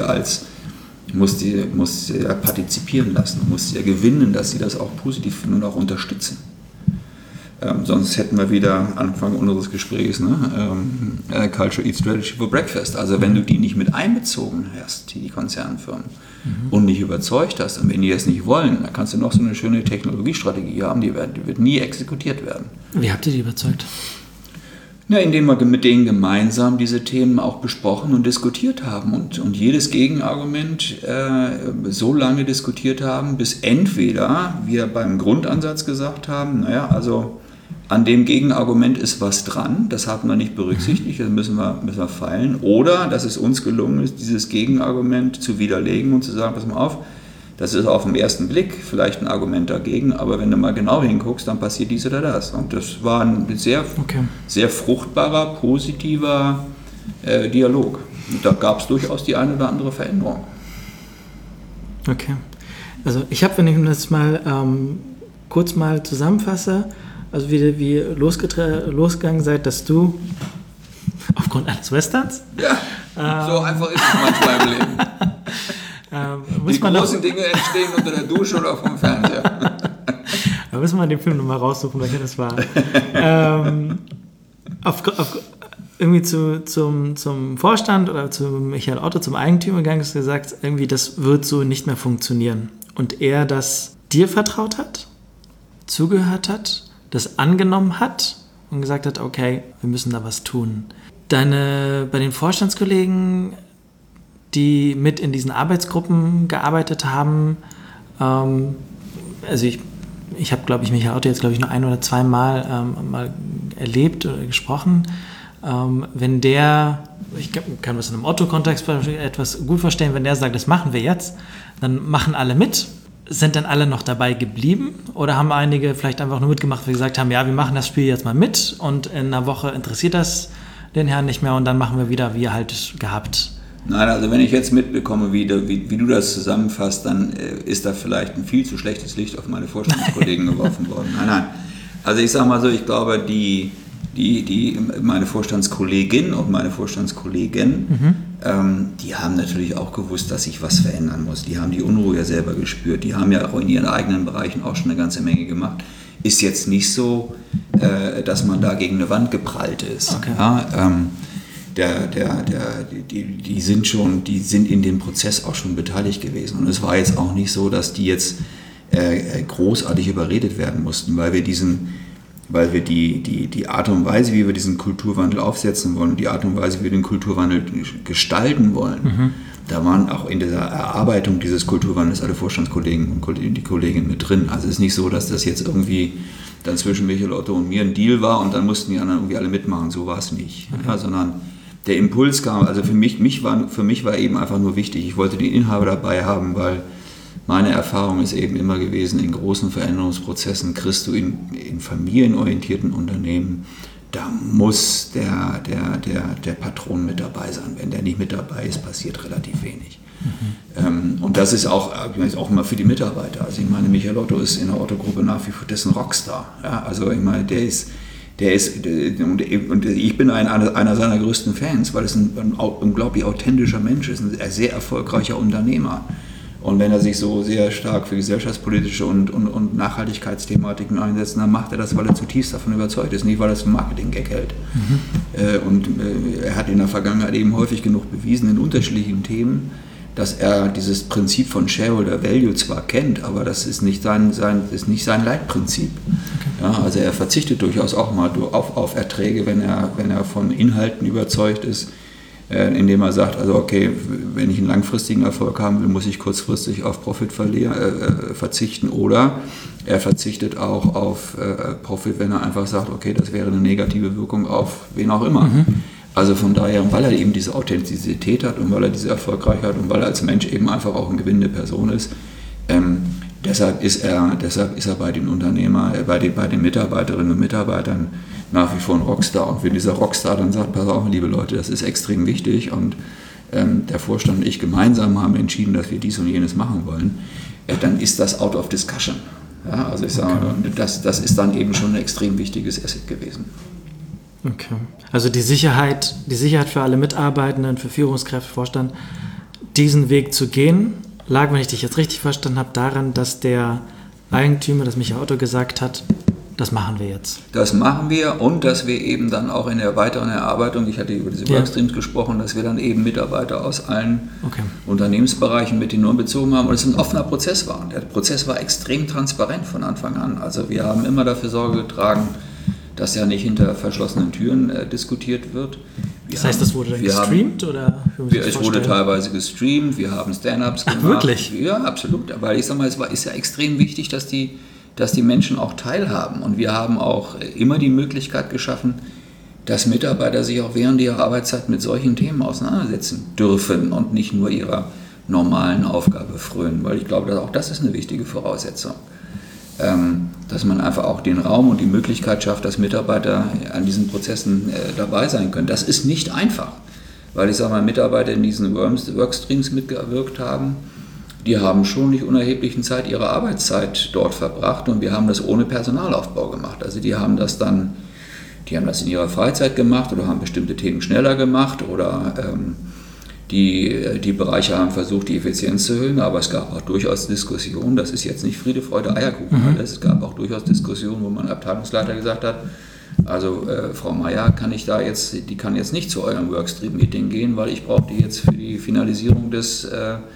partizipieren lassen, du musst sie ja gewinnen, dass sie das auch positiv finden und auch unterstützen. Sonst hätten wir wieder Anfang unseres Gesprächs, Culture Eat Strategy for Breakfast. Also wenn du die nicht mit einbezogen hast, die Konzernfirmen, und nicht überzeugt hast, und wenn die das nicht wollen, dann kannst du noch so eine schöne Technologiestrategie haben, die wird nie exekutiert werden. Wie habt ihr die überzeugt? Ja, indem wir mit denen gemeinsam diese Themen auch besprochen und diskutiert haben und jedes Gegenargument so lange diskutiert haben, bis entweder wir beim Grundansatz gesagt haben, also an dem Gegenargument ist was dran, das haben wir nicht berücksichtigt, das müssen wir feilen. Oder dass es uns gelungen ist, dieses Gegenargument zu widerlegen und zu sagen, pass mal auf, das ist auf den ersten Blick vielleicht ein Argument dagegen, aber wenn du mal genau hinguckst, dann passiert dies oder das. Und das war ein sehr fruchtbarer, positiver Dialog. Und da gab es durchaus die eine oder andere Veränderung. Okay. Also ich habe, wenn ich das mal kurz mal zusammenfasse, also wie losgegangen seid, dass du aufgrund eines Westerns... Ja, so einfach ist es manchmal im Leben. Die großen Dinge entstehen unter der Dusche oder vom Fernseher. Da müssen wir den Film nochmal raussuchen, welcher das war. Irgendwie zum Vorstand oder zu Michael Otto, zum Eigentümer gegangen, ist gesagt, irgendwie das wird so nicht mehr funktionieren. Und er das dir vertraut hat, zugehört hat, das angenommen hat und gesagt hat, okay, wir müssen da was tun. Bei den Vorstandskollegen, die mit in diesen Arbeitsgruppen gearbeitet haben, also ich habe, glaube ich, Michael Otto jetzt, glaube ich, nur ein- oder zweimal mal erlebt oder gesprochen. Wenn ich kann das in einem Otto-Kontext etwas gut verstehen, wenn der sagt, das machen wir jetzt, dann machen alle mit. Sind dann alle noch dabei geblieben oder haben einige vielleicht einfach nur mitgemacht, weil wir gesagt haben, ja, wir machen das Spiel jetzt mal mit und in einer Woche interessiert das den Herrn nicht mehr und dann machen wir wieder wie halt gehabt? Nein, also wenn ich jetzt mitbekomme, wie du das zusammenfasst, dann ist da vielleicht ein viel zu schlechtes Licht auf meine Vorstandskollegen geworfen worden. Nein. Also ich sage mal so, ich glaube, meine Vorstandskollegin und meine Vorstandskollegen, die haben natürlich auch gewusst, dass sich was verändern muss. Die haben die Unruhe ja selber gespürt. Die haben ja auch in ihren eigenen Bereichen auch schon eine ganze Menge gemacht. Ist jetzt nicht so, dass man da gegen eine Wand geprallt ist. Okay. Ja, die sind in dem Prozess auch schon beteiligt gewesen. Und es war jetzt auch nicht so, dass die jetzt großartig überredet werden mussten, weil wir die Art und Weise, wie wir diesen Kulturwandel aufsetzen wollen, die Art und Weise, wie wir den Kulturwandel gestalten wollen, da waren auch in der Erarbeitung dieses Kulturwandels alle Vorstandskollegen und die Kolleginnen mit drin. Also es ist nicht so, dass das jetzt irgendwie dann zwischen Michael Otto und mir ein Deal war und dann mussten die anderen irgendwie alle mitmachen. So war es nicht. Okay. Ja, sondern der Impuls kam, also für mich war eben einfach nur wichtig, ich wollte den Inhaber dabei haben, weil meine Erfahrung ist eben immer gewesen, in großen Veränderungsprozessen kriegst du in familienorientierten Unternehmen, da muss der Patron mit dabei sein. Wenn der nicht mit dabei ist, passiert relativ wenig. Und das ist auch immer für die Mitarbeiter. Also ich meine, Michael Otto ist in der Otto-Gruppe nach wie vor ein Rockstar. Ja, also ich meine, und ich bin einer seiner größten Fans, weil es ein unglaublich authentischer Mensch ist, ein sehr erfolgreicher Unternehmer. Und wenn er sich so sehr stark für gesellschaftspolitische und Nachhaltigkeitsthematiken einsetzt, dann macht er das, weil er zutiefst davon überzeugt ist, nicht weil er es für Marketing-Gag hält. Und er hat in der Vergangenheit eben häufig genug bewiesen, in unterschiedlichen Themen, dass er dieses Prinzip von Shareholder Value zwar kennt, aber das ist nicht sein Leitprinzip. Okay. Ja, also er verzichtet durchaus auch mal auf Erträge, wenn er von Inhalten überzeugt ist, indem er sagt, also okay, wenn ich einen langfristigen Erfolg haben will, muss ich kurzfristig auf Profit verzichten, oder er verzichtet auch auf Profit, wenn er einfach sagt, okay, das wäre eine negative Wirkung auf wen auch immer. Also von daher, weil er eben diese Authentizität hat und weil er diese Erfolgreichheit hat und weil er als Mensch eben einfach auch eine gewinnende Person ist, deshalb ist er bei den bei den Mitarbeiterinnen und Mitarbeitern nach wie vor ein Rockstar. Und wenn dieser Rockstar dann sagt, pass auf, liebe Leute, das ist extrem wichtig und der Vorstand und ich gemeinsam haben entschieden, dass wir dies und jenes machen wollen, dann ist das out of discussion. Ja, also ich sage, okay. Das ist dann eben schon ein extrem wichtiges Asset gewesen. Okay. Also die Sicherheit für alle Mitarbeitenden, für Führungskräfte, Vorstand, diesen Weg zu gehen, lag, wenn ich dich jetzt richtig verstanden habe, daran, dass der Eigentümer, dass Michael Otto gesagt hat, das machen wir jetzt. Das machen wir, und dass wir eben dann auch in der weiteren Erarbeitung, ich hatte über diese Workstreams gesprochen, dass wir dann eben Mitarbeiter aus allen Unternehmensbereichen mit hineinbezogen haben und es ein offener Prozess war. Der Prozess war extrem transparent von Anfang an. Also wir haben immer dafür Sorge getragen, dass ja nicht hinter verschlossenen Türen diskutiert wird. Das heißt, das wurde dann gestreamt? Es wurde teilweise gestreamt, wir haben Stand-ups gemacht. Ach, wirklich? Ja, absolut. Weil ich sage mal, ist ja extrem wichtig, dass die Menschen auch teilhaben. Und wir haben auch immer die Möglichkeit geschaffen, dass Mitarbeiter sich auch während ihrer Arbeitszeit mit solchen Themen auseinandersetzen dürfen und nicht nur ihrer normalen Aufgabe frönen. Weil ich glaube, auch das ist eine wichtige Voraussetzung. Dass man einfach auch den Raum und die Möglichkeit schafft, dass Mitarbeiter an diesen Prozessen dabei sein können. Das ist nicht einfach, weil ich sage mal, Mitarbeiter in diesen Workstreams mitgewirkt haben, die haben schon nicht unerheblichen Zeit ihrer Arbeitszeit dort verbracht, und wir haben das ohne Personalaufbau gemacht. Also die haben das in ihrer Freizeit gemacht oder haben bestimmte Themen schneller gemacht oder die Bereiche haben versucht, die Effizienz zu erhöhen, aber es gab auch durchaus Diskussionen, das ist jetzt nicht Friede, Freude, Eierkuchen, es gab auch durchaus Diskussionen, wo mein Abteilungsleiter gesagt hat, also Frau Meier kann jetzt nicht zu eurem Workstream-Meeting gehen, weil ich brauche die jetzt für die Finalisierung des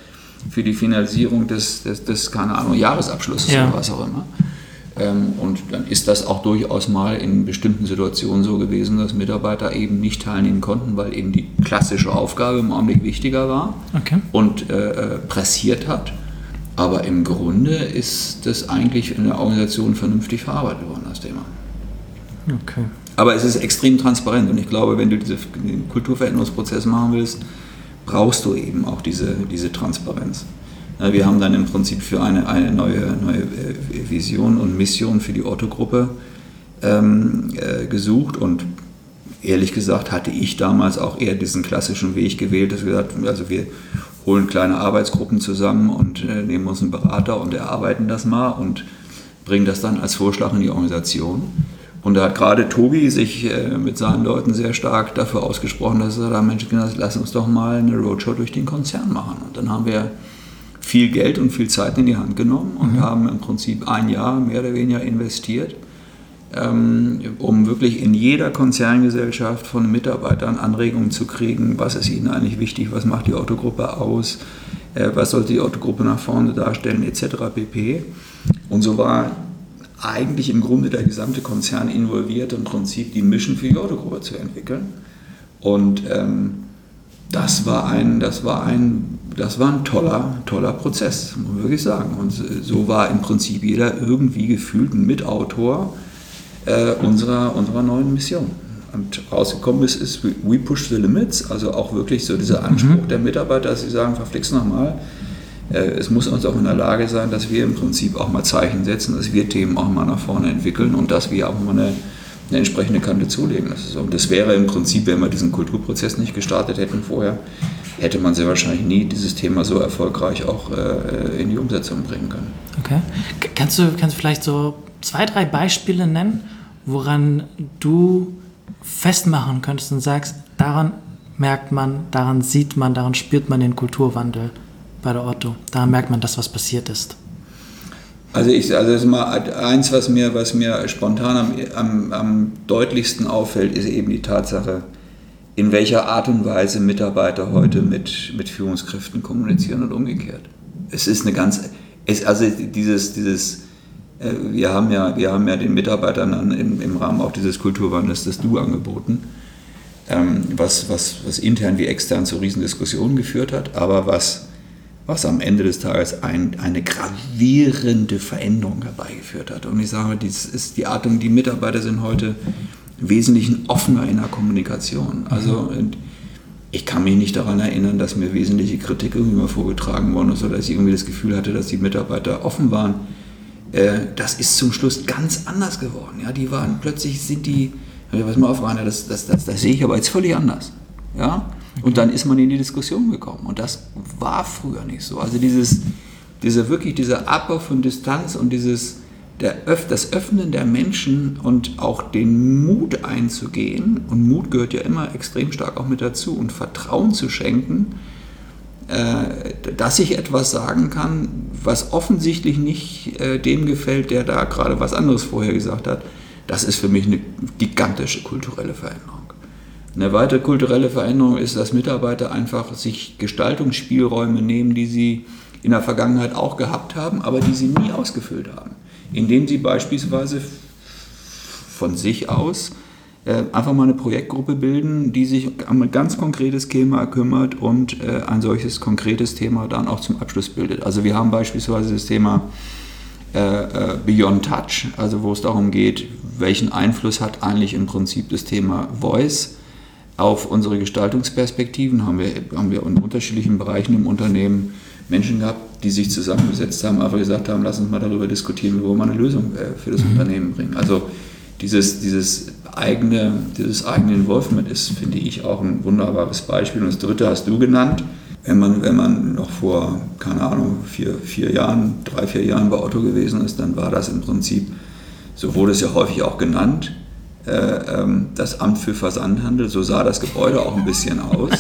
keine Ahnung, Jahresabschlusses oder was auch immer. Und dann ist das auch durchaus mal in bestimmten Situationen so gewesen, dass Mitarbeiter eben nicht teilnehmen konnten, weil eben die klassische Aufgabe im Augenblick wichtiger war und pressiert hat. Aber im Grunde ist das eigentlich in der Organisation vernünftig verarbeitet worden, das Thema. Okay. Aber es ist extrem transparent, und ich glaube, wenn du den Kulturveränderungsprozess machen willst, brauchst du eben auch diese Transparenz. Wir haben dann im Prinzip für eine neue Vision und Mission für die Otto-Gruppe gesucht, und ehrlich gesagt hatte ich damals auch eher diesen klassischen Weg gewählt, dass wir gesagt haben, also wir holen kleine Arbeitsgruppen zusammen und nehmen uns einen Berater und erarbeiten das mal und bringen das dann als Vorschlag in die Organisation. Und da hat gerade Tobi sich mit seinen Leuten sehr stark dafür ausgesprochen, dass er sagt, Mensch, lass uns doch mal eine Roadshow durch den Konzern machen. Und dann haben wir viel Geld und viel Zeit in die Hand genommen und haben im Prinzip ein Jahr mehr oder weniger investiert um wirklich in jeder Konzerngesellschaft von Mitarbeitern Anregungen zu kriegen, was ist ihnen eigentlich wichtig, was macht die Otto-Gruppe aus, was sollte die Otto-Gruppe nach vorne darstellen, etc. pp. Und so war eigentlich im Grunde der gesamte Konzern involviert, im Prinzip die Mission für die Otto-Gruppe zu entwickeln. Und das war ein toller Prozess, muss man wirklich sagen. Und so war im Prinzip jeder irgendwie gefühlt ein Mitautor unserer neuen Mission. Und rausgekommen ist We Push the Limits, also auch wirklich so dieser Anspruch der Mitarbeiter, dass sie sagen, verflixt nochmal, es muss uns auch in der Lage sein, dass wir im Prinzip auch mal Zeichen setzen, dass wir Themen auch mal nach vorne entwickeln und dass wir auch mal eine entsprechende Kante zulegen. Und das wäre im Prinzip, wenn wir diesen Kulturprozess nicht gestartet hätten vorher, hätte man sehr wahrscheinlich nie dieses Thema so erfolgreich auch in die Umsetzung bringen können. Okay. Kannst du vielleicht so 2, 3 Beispiele nennen, woran du festmachen könntest und sagst, daran merkt man, daran sieht man, daran spürt man den Kulturwandel bei der Otto, daran merkt man das, was passiert ist? Also das ist mal eins, was mir spontan am deutlichsten auffällt, ist eben die Tatsache, in welcher Art und Weise Mitarbeiter heute mit Führungskräften kommunizieren und umgekehrt. Es ist eine wir haben ja den Mitarbeitern dann im Rahmen auch dieses Kulturwandels das Du angeboten, was intern wie extern zu Riesendiskussionen geführt hat, aber was am Ende des Tages eine gravierende Veränderung herbeigeführt hat. Und ich sage, die Mitarbeiter sind heute wesentlich offener in der Kommunikation. Also ich kann mich nicht daran erinnern, dass mir wesentliche Kritik irgendwie mal vorgetragen worden ist oder dass ich irgendwie das Gefühl hatte, dass die Mitarbeiter offen waren. Das ist zum Schluss ganz anders geworden. Ja, die waren plötzlich, pass mal auf, Rainer, das sehe ich aber jetzt völlig anders. Ja? Und dann ist man in die Diskussion gekommen. Und das war früher nicht so. Also dieser Abbau von Distanz und das Öffnen der Menschen und auch den Mut einzugehen, und Mut gehört ja immer extrem stark auch mit dazu, und Vertrauen zu schenken, dass ich etwas sagen kann, was offensichtlich nicht dem gefällt, der da gerade was anderes vorher gesagt hat, das ist für mich eine gigantische kulturelle Veränderung. Eine weitere kulturelle Veränderung ist, dass Mitarbeiter einfach sich Gestaltungsspielräume nehmen, die sie in der Vergangenheit auch gehabt haben, aber die sie nie ausgefüllt haben. Indem sie beispielsweise von sich aus einfach mal eine Projektgruppe bilden, die sich um ein ganz konkretes Thema kümmert und ein solches konkretes Thema dann auch zum Abschluss bildet. Also wir haben beispielsweise das Thema Beyond Touch, also wo es darum geht, welchen Einfluss hat eigentlich im Prinzip das Thema Voice auf unsere Gestaltungsperspektiven. Haben wir in unterschiedlichen Bereichen im Unternehmen Menschen gehabt, die sich zusammengesetzt haben, aber gesagt haben, lass uns mal darüber diskutieren, wie wir mal eine Lösung für das Unternehmen bringen. Also dieses eigene Involvement ist, finde ich, auch ein wunderbares Beispiel. Und das dritte hast du genannt. Wenn man noch vor, keine Ahnung, 3-4 Jahren bei Otto gewesen ist, dann war das im Prinzip, so wurde es ja häufig auch genannt, das Amt für Versandhandel, so sah das Gebäude auch ein bisschen aus.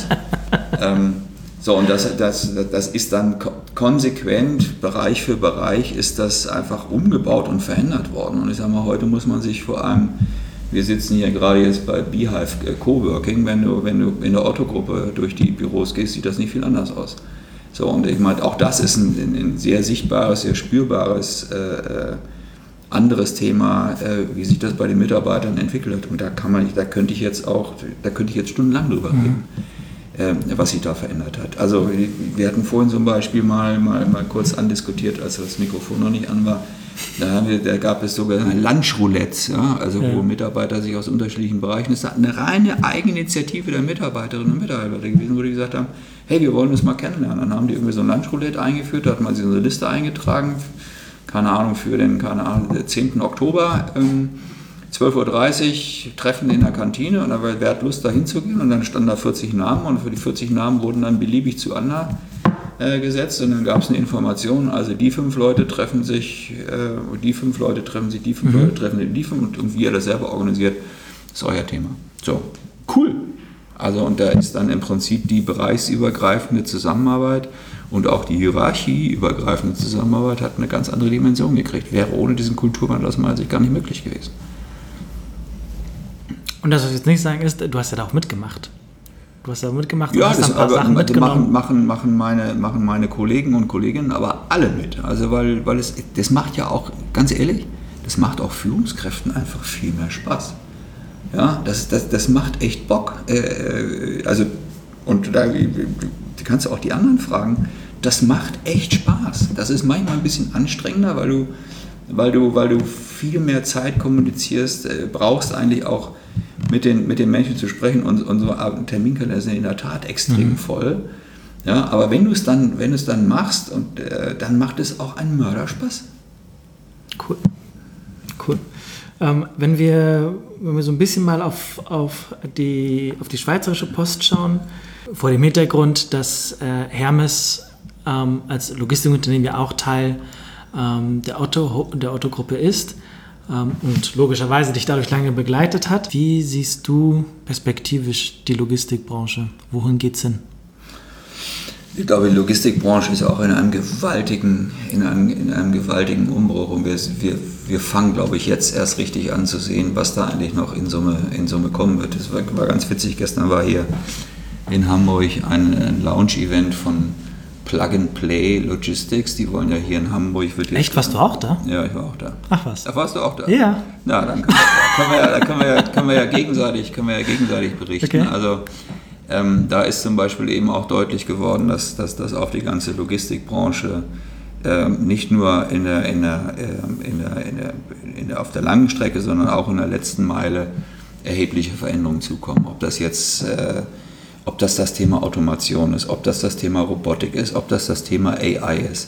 Und das ist dann konsequent, Bereich für Bereich, ist das einfach umgebaut und verändert worden. Und ich sage mal, heute muss man sich vor allem, wir sitzen hier gerade jetzt bei Beehive Coworking, wenn du in der Otto-Gruppe durch die Büros gehst, sieht das nicht viel anders aus. So, und ich meine, auch das ist ein sehr sichtbares, sehr spürbares anderes Thema, wie sich das bei den Mitarbeitern entwickelt hat. Und da könnte ich jetzt stundenlang drüber reden, was sich da verändert hat. Also wir hatten vorhin zum Beispiel mal kurz andiskutiert, als das Mikrofon noch nicht an war. Da gab es sogar Lunchroulettes, ja, also wo Mitarbeiter sich aus unterschiedlichen Bereichen, das ist eine reine Eigeninitiative der Mitarbeiterinnen und Mitarbeiter gewesen, wo die gesagt haben, hey, wir wollen das mal kennenlernen. Dann haben die irgendwie so ein Lunchroulette eingeführt, da hat man sich so eine Liste eingetragen, für den 10. Oktober, 12.30 Uhr, Treffen in der Kantine, und da wer hat Lust, da hinzugehen, und dann standen da 40 Namen, und für die 40 Namen wurden dann beliebig zueinander gesetzt, und dann gab es eine Information, also die 5 Leute treffen sich, die 5 Leute treffen sich, die 5 Leute treffen sich, die 5, und wie ihr das selber organisiert, ist euer Thema. So, cool. Also, und da ist dann im Prinzip die bereichsübergreifende Zusammenarbeit und auch die hierarchieübergreifende Zusammenarbeit hat eine ganz andere Dimension gekriegt. Wäre ohne diesen Kulturwandel aus meiner Sicht gar nicht möglich gewesen. Und das, was ich jetzt nicht sagen ist, du hast ja da auch mitgemacht. Du hast da mitgemacht und Ja, hast das ein paar Sachen mitgenommen. machen meine Kollegen und Kolleginnen aber alle mit. Also weil das macht ja auch, ganz ehrlich, das macht auch Führungskräften einfach viel mehr Spaß. Ja, das macht echt Bock. Und da kannst du auch die anderen fragen, das macht echt Spaß. Das ist manchmal ein bisschen anstrengender, weil du viel mehr Zeit kommunizierst, brauchst eigentlich auch mit den Menschen zu sprechen und so ein Terminkalender ist in der Tat extrem voll. Ja, aber wenn du es dann machst, dann macht es auch einen Mörderspaß. Cool. Wenn wir so ein bisschen mal auf die Schweizerische Post schauen, vor dem Hintergrund, dass Hermes als Logistikunternehmen ja auch Teil der Otto-Gruppe ist und logischerweise dich dadurch lange begleitet hat. Wie siehst du perspektivisch die Logistikbranche? Wohin geht's hin? Ich glaube, die Logistikbranche ist auch in einem gewaltigen Umbruch und wir fangen, glaube ich, jetzt erst richtig an zu sehen, was da eigentlich noch in Summe kommen wird. Das war ganz witzig. Gestern war hier in Hamburg ein Launch-Event von Plug-and-Play Logistics. Die wollen ja hier in Hamburg. Echt? Warst du auch da? Ja, ich war auch da. Ach was? Da warst du auch da? Ja. Na, dann können wir ja gegenseitig berichten. Okay. Also da ist zum Beispiel eben auch deutlich geworden, dass das auf die ganze Logistikbranche nicht nur auf der langen Strecke, sondern auch in der letzten Meile erhebliche Veränderungen zukommen. Ob das Thema Automation ist, ob das Thema Robotik ist, ob das Thema AI ist.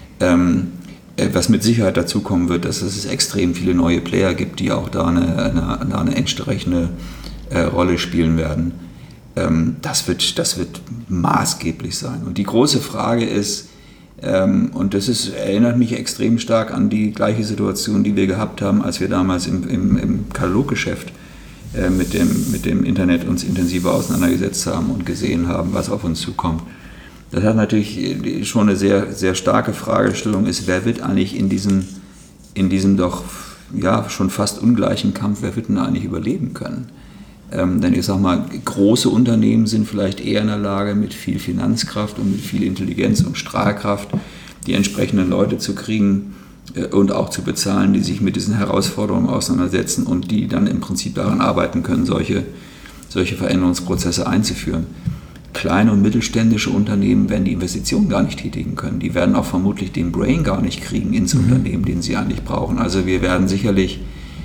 Was mit Sicherheit dazu kommen wird, dass es extrem viele neue Player gibt, die auch da eine entsprechende Rolle spielen werden. Das wird maßgeblich sein. Und die große Frage ist, und erinnert mich extrem stark an die gleiche Situation, die wir gehabt haben, als wir damals im Kataloggeschäft mit dem Internet uns intensiver auseinandergesetzt haben und gesehen haben, was auf uns zukommt. Das hat natürlich schon eine sehr, sehr starke Fragestellung ist, wer wird eigentlich in diesem doch ja, schon fast ungleichen Kampf, wer wird denn eigentlich überleben können? Denn ich sag mal, große Unternehmen sind vielleicht eher in der Lage, mit viel Finanzkraft und mit viel Intelligenz und Strahlkraft die entsprechenden Leute zu kriegen und auch zu bezahlen, die sich mit diesen Herausforderungen auseinandersetzen und die dann im Prinzip daran arbeiten können, solche Veränderungsprozesse einzuführen. Kleine und mittelständische Unternehmen werden die Investitionen gar nicht tätigen können. Die werden auch vermutlich den Brain gar nicht kriegen ins Unternehmen, den sie eigentlich brauchen. Also wir werden sicherlich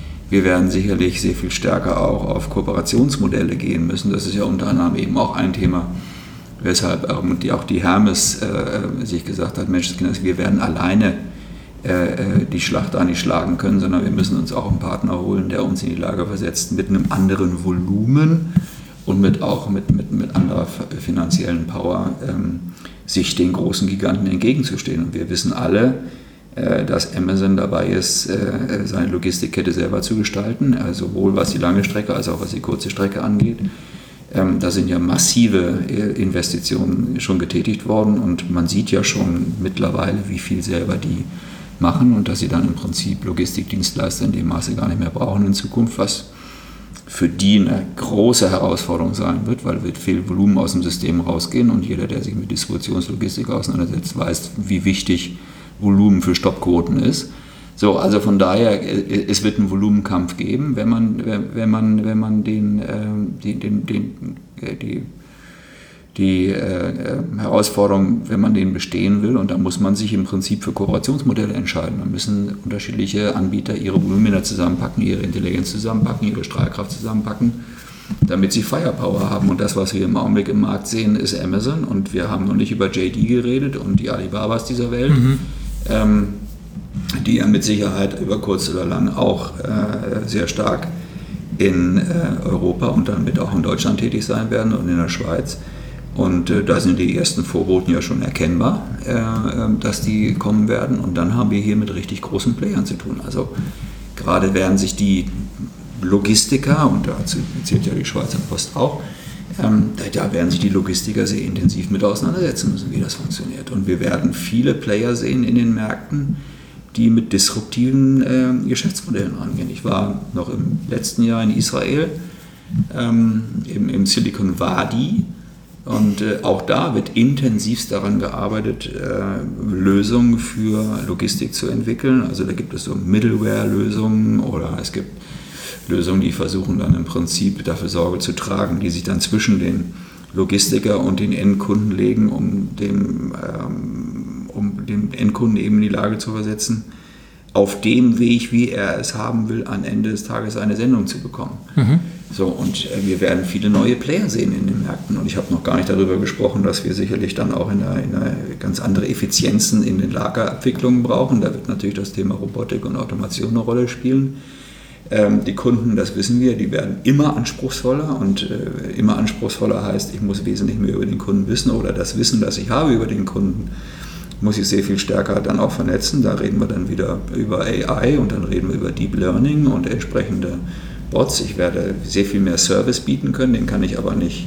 sehr viel stärker auch auf Kooperationsmodelle gehen müssen. Das ist ja unter anderem eben auch ein Thema, weshalb auch die Hermes sich gesagt hat, Mensch, wir werden alleine die Schlacht da nicht schlagen können, sondern wir müssen uns auch einen Partner holen, der uns in die Lage versetzt, mit einem anderen Volumen und mit anderer finanziellen Power sich den großen Giganten entgegenzustehen. Und wir wissen alle, dass Amazon dabei ist, seine Logistikkette selber zu gestalten, also sowohl was die lange Strecke als auch was die kurze Strecke angeht. Da sind ja massive Investitionen schon getätigt worden und man sieht ja schon mittlerweile, wie viel selber die machen und dass sie dann im Prinzip Logistikdienstleister in dem Maße gar nicht mehr brauchen in Zukunft, was für die eine große Herausforderung sein wird, weil wird viel Volumen aus dem System rausgehen und jeder, der sich mit Distributionslogistik auseinandersetzt, weiß, wie wichtig Volumen für Stoppquoten ist. So, also von daher, es wird einen Volumenkampf geben, wenn man die Herausforderung, wenn man den bestehen will, und da muss man sich im Prinzip für Kooperationsmodelle entscheiden. Da müssen unterschiedliche Anbieter ihre Volumina zusammenpacken, ihre Intelligenz zusammenpacken, ihre Strahlkraft zusammenpacken, damit sie Firepower haben. Und das, was wir im Augenblick im Markt sehen, ist Amazon. Und wir haben noch nicht über JD geredet und die Alibabas dieser Welt, die ja mit Sicherheit über kurz oder lang auch sehr stark in Europa und damit auch in Deutschland tätig sein werden und in der Schweiz. Und da sind die ersten Vorboten ja schon erkennbar, dass die kommen werden. Und dann haben wir hier mit richtig großen Playern zu tun. Also gerade werden sich die Logistiker, und dazu zählt ja die Schweizer Post auch, da werden sich die Logistiker sehr intensiv mit auseinandersetzen müssen, wie das funktioniert. Und wir werden viele Player sehen in den Märkten, die mit disruptiven Geschäftsmodellen rangehen. Ich war noch im letzten Jahr in Israel im Silicon Valley. Und auch da wird intensivst daran gearbeitet, Lösungen für Logistik zu entwickeln. Also da gibt es so Middleware-Lösungen oder es gibt Lösungen, die versuchen dann im Prinzip dafür Sorge zu tragen, die sich dann zwischen den Logistiker und den Endkunden legen, um dem Endkunden eben in die Lage zu versetzen, auf dem Weg, wie er es haben will, am Ende des Tages eine Sendung zu bekommen. So, und wir werden viele neue Player sehen in den Märkten. Und ich habe noch gar nicht darüber gesprochen, dass wir sicherlich dann auch in eine ganz andere Effizienzen in den Lagerabwicklungen brauchen. Da wird natürlich das Thema Robotik und Automation eine Rolle spielen. Die Kunden, das wissen wir, die werden immer anspruchsvoller. Und immer anspruchsvoller heißt, ich muss wesentlich mehr über den Kunden wissen oder das Wissen, das ich habe über den Kunden, muss ich sehr viel stärker dann auch vernetzen. Da reden wir dann wieder über AI und dann reden wir über Deep Learning und entsprechende Bots. Ich werde sehr viel mehr Service bieten können, den kann ich nicht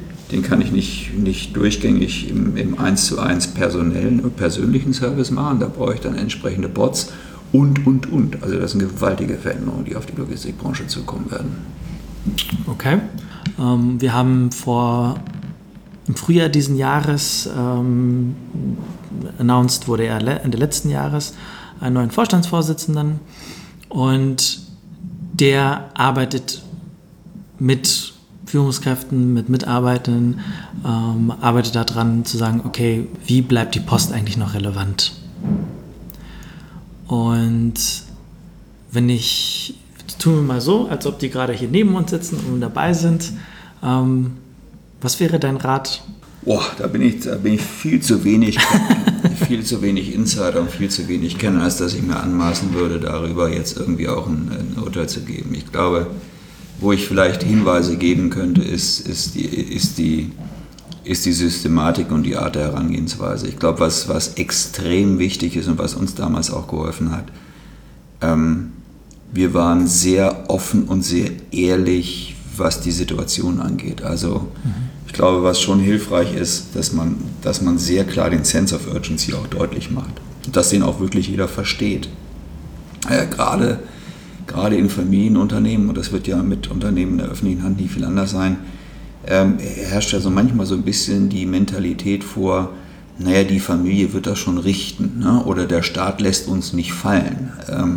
durchgängig im 1:1 persönlichen Service machen. Da brauche ich dann entsprechende Bots und. Also das sind gewaltige Veränderungen, die auf die Logistikbranche zukommen werden. Okay. Wir haben im Frühjahr diesen Jahres announced wurde Ende letzten Jahres einen neuen Vorstandsvorsitzenden und der arbeitet mit Führungskräften, mit Mitarbeitern, arbeitet daran zu sagen, okay, wie bleibt die Post eigentlich noch relevant? Und tun wir mal so, als ob die gerade hier neben uns sitzen und dabei sind, was wäre dein Rat? Da bin ich viel zu wenig Insider und viel zu wenig Kenner, als dass ich mir anmaßen würde, darüber jetzt irgendwie auch ein Urteil zu geben. Ich glaube, wo ich vielleicht Hinweise geben könnte, ist die Systematik und die Art der Herangehensweise. Ich glaube, was extrem wichtig ist und was uns damals auch geholfen hat, wir waren sehr offen und sehr ehrlich, was die Situation angeht. Also ich glaube, was schon hilfreich ist, dass man sehr klar den Sense of Urgency auch deutlich macht. Und dass den auch wirklich jeder versteht. Gerade in Familienunternehmen, und das wird ja mit Unternehmen der öffentlichen Hand nicht viel anders sein, herrscht ja so manchmal so ein bisschen die Mentalität vor, die Familie wird das schon richten, ne? Oder der Staat lässt uns nicht fallen.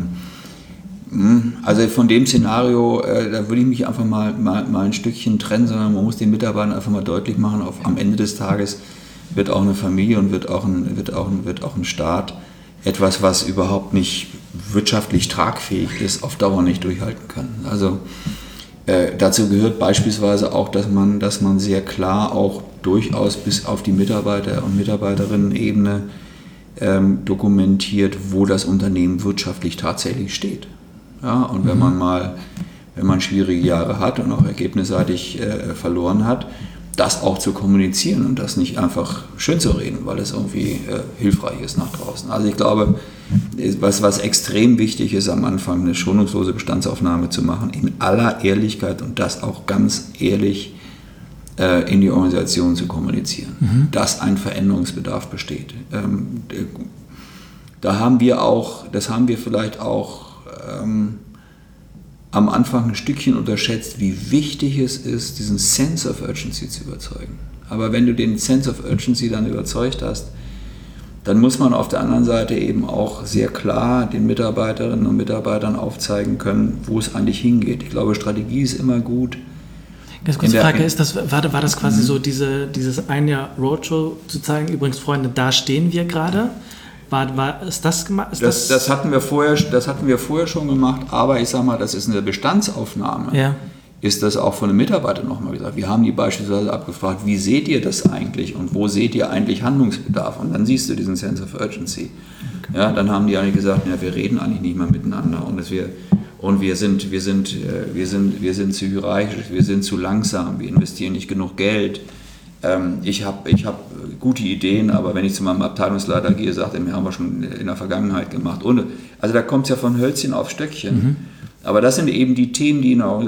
Also von dem Szenario, da würde ich mich einfach mal ein Stückchen trennen, sondern man muss den Mitarbeitern einfach mal deutlich machen, am Ende des Tages wird auch eine Familie und wird auch ein Staat etwas, was überhaupt nicht wirtschaftlich tragfähig ist, auf Dauer nicht durchhalten können. Also dazu gehört beispielsweise auch, dass man sehr klar auch durchaus bis auf die Mitarbeiter- und Mitarbeiterinnen-Ebene dokumentiert, wo das Unternehmen wirtschaftlich tatsächlich steht. Ja, und wenn man schwierige Jahre hat und auch ergebnisseitig verloren hat, das auch zu kommunizieren und das nicht einfach schön zu reden, weil es irgendwie hilfreich ist nach draußen. Also ich glaube, was extrem wichtig ist, am Anfang eine schonungslose Bestandsaufnahme zu machen, in aller Ehrlichkeit und das auch ganz ehrlich in die Organisation zu kommunizieren, dass ein Veränderungsbedarf besteht. Das haben wir vielleicht auch am Anfang ein Stückchen unterschätzt, wie wichtig es ist, diesen Sense of Urgency zu überzeugen. Aber wenn du den Sense of Urgency dann überzeugt hast, dann muss man auf der anderen Seite eben auch sehr klar den Mitarbeiterinnen und Mitarbeitern aufzeigen können, wo es eigentlich hingeht. Ich glaube, Strategie ist immer gut. Ganz kurze Frage, war das quasi so dieses ein Jahr Roadshow zu zeigen, übrigens Freunde, da stehen wir gerade? Das hatten wir vorher schon gemacht, aber ich sag mal, das ist eine Bestandsaufnahme. Ja. Ist das auch von den Mitarbeitern nochmal gesagt. Wir haben die beispielsweise abgefragt, wie seht ihr das eigentlich und wo seht ihr eigentlich Handlungsbedarf? Und dann siehst du diesen Sense of Urgency. Okay. Ja, dann haben die eigentlich gesagt, wir reden eigentlich nicht mehr miteinander und wir sind zu hierarchisch, wir sind zu langsam, wir investieren nicht genug Geld. Ich hab gute Ideen, aber wenn ich zu meinem Abteilungsleiter gehe, sagt er, wir haben wir schon in der Vergangenheit gemacht. Also da kommt es ja von Hölzchen auf Stöckchen. Aber das sind eben die Themen, die in der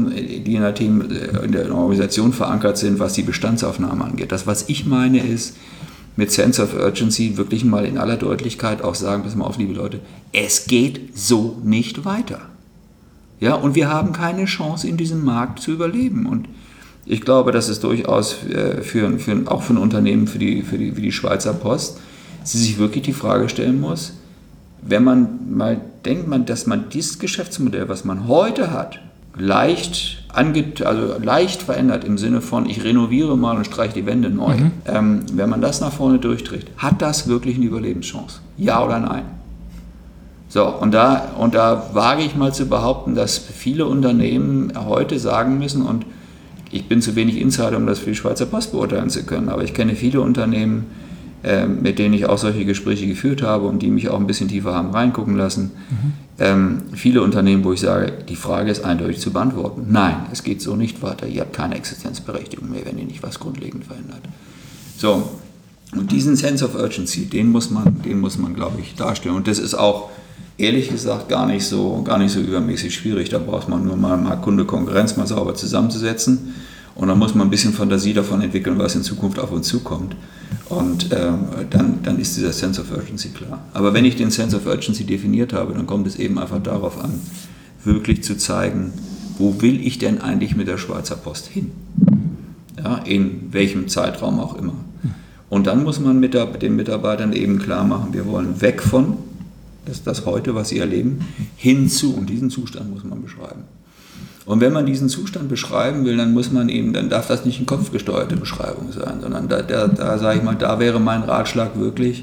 Organisation verankert sind, was die Bestandsaufnahme angeht. Das, was ich meine, ist, mit Sense of Urgency wirklich mal in aller Deutlichkeit auch sagen, pass mal auf, liebe Leute, es geht so nicht weiter. Ja, und wir haben keine Chance, in diesem Markt zu überleben. Und ich glaube, dass es durchaus auch für ein Unternehmen wie die Schweizer Post, sie sich wirklich die Frage stellen muss, wenn man mal denkt, dass man dieses Geschäftsmodell, was man heute hat, leicht verändert im Sinne von, ich renoviere mal und streiche die Wände neu. Wenn man das nach vorne durchträgt, hat das wirklich eine Überlebenschance? Ja oder nein? So, und da wage ich mal zu behaupten, dass viele Unternehmen heute sagen müssen, und ich bin zu wenig Insider, um das für die Schweizer Post beurteilen zu können, aber ich kenne viele Unternehmen, mit denen ich auch solche Gespräche geführt habe und die mich auch ein bisschen tiefer haben reingucken lassen. Viele Unternehmen, wo ich sage, die Frage ist eindeutig zu beantworten. Nein, es geht so nicht weiter. Ihr habt keine Existenzberechtigung mehr, wenn ihr nicht was grundlegend verändert. So, und diesen Sense of Urgency, den muss man, glaube ich, darstellen. Und das ist auch, ehrlich gesagt, gar nicht so übermäßig schwierig. Da braucht man nur mal Kunde-Konkurrenz mal sauber zusammenzusetzen. Und dann muss man ein bisschen Fantasie davon entwickeln, was in Zukunft auf uns zukommt. Und dann ist dieser Sense of Urgency klar. Aber wenn ich den Sense of Urgency definiert habe, dann kommt es eben einfach darauf an, wirklich zu zeigen, wo will ich denn eigentlich mit der Schweizer Post hin? Ja, in welchem Zeitraum auch immer. Und dann muss man den Mitarbeitern eben klar machen, wir wollen weg von, das ist das heute, was sie erleben, hin zu, und diesen Zustand muss man beschreiben. Und wenn man diesen Zustand beschreiben will, dann darf das nicht eine kopfgesteuerte Beschreibung sein, sondern da sage ich mal, da wäre mein Ratschlag wirklich,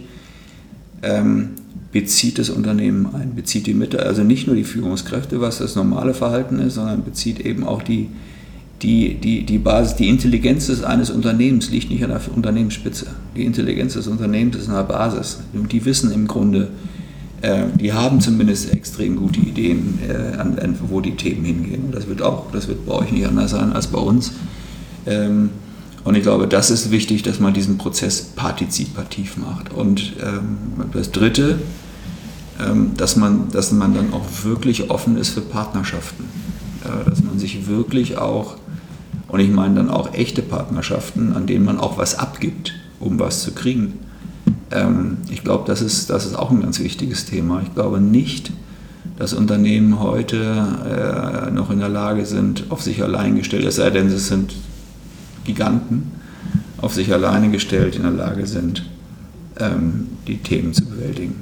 bezieht das Unternehmen ein, bezieht die Mitarbeiter, also nicht nur die Führungskräfte, was das normale Verhalten ist, sondern bezieht eben auch die Basis, die Intelligenz eines Unternehmens liegt nicht an der Unternehmensspitze. Die Intelligenz des Unternehmens ist an der Basis. Und die wissen im Grunde, die haben zumindest extrem gute Ideen, wo die Themen hingehen. Das wird bei euch nicht anders sein als bei uns. Und ich glaube, das ist wichtig, dass man diesen Prozess partizipativ macht. Und das Dritte, dass man dann auch wirklich offen ist für Partnerschaften. Dass man sich wirklich auch, und ich meine dann auch echte Partnerschaften, an denen man auch was abgibt, um was zu kriegen. Ich glaube, das ist auch ein ganz wichtiges Thema. Ich glaube nicht, dass Unternehmen heute noch in der Lage sind, auf sich allein gestellt, es sei denn, sie sind Giganten, auf sich alleine gestellt in der Lage sind, die Themen zu bewältigen.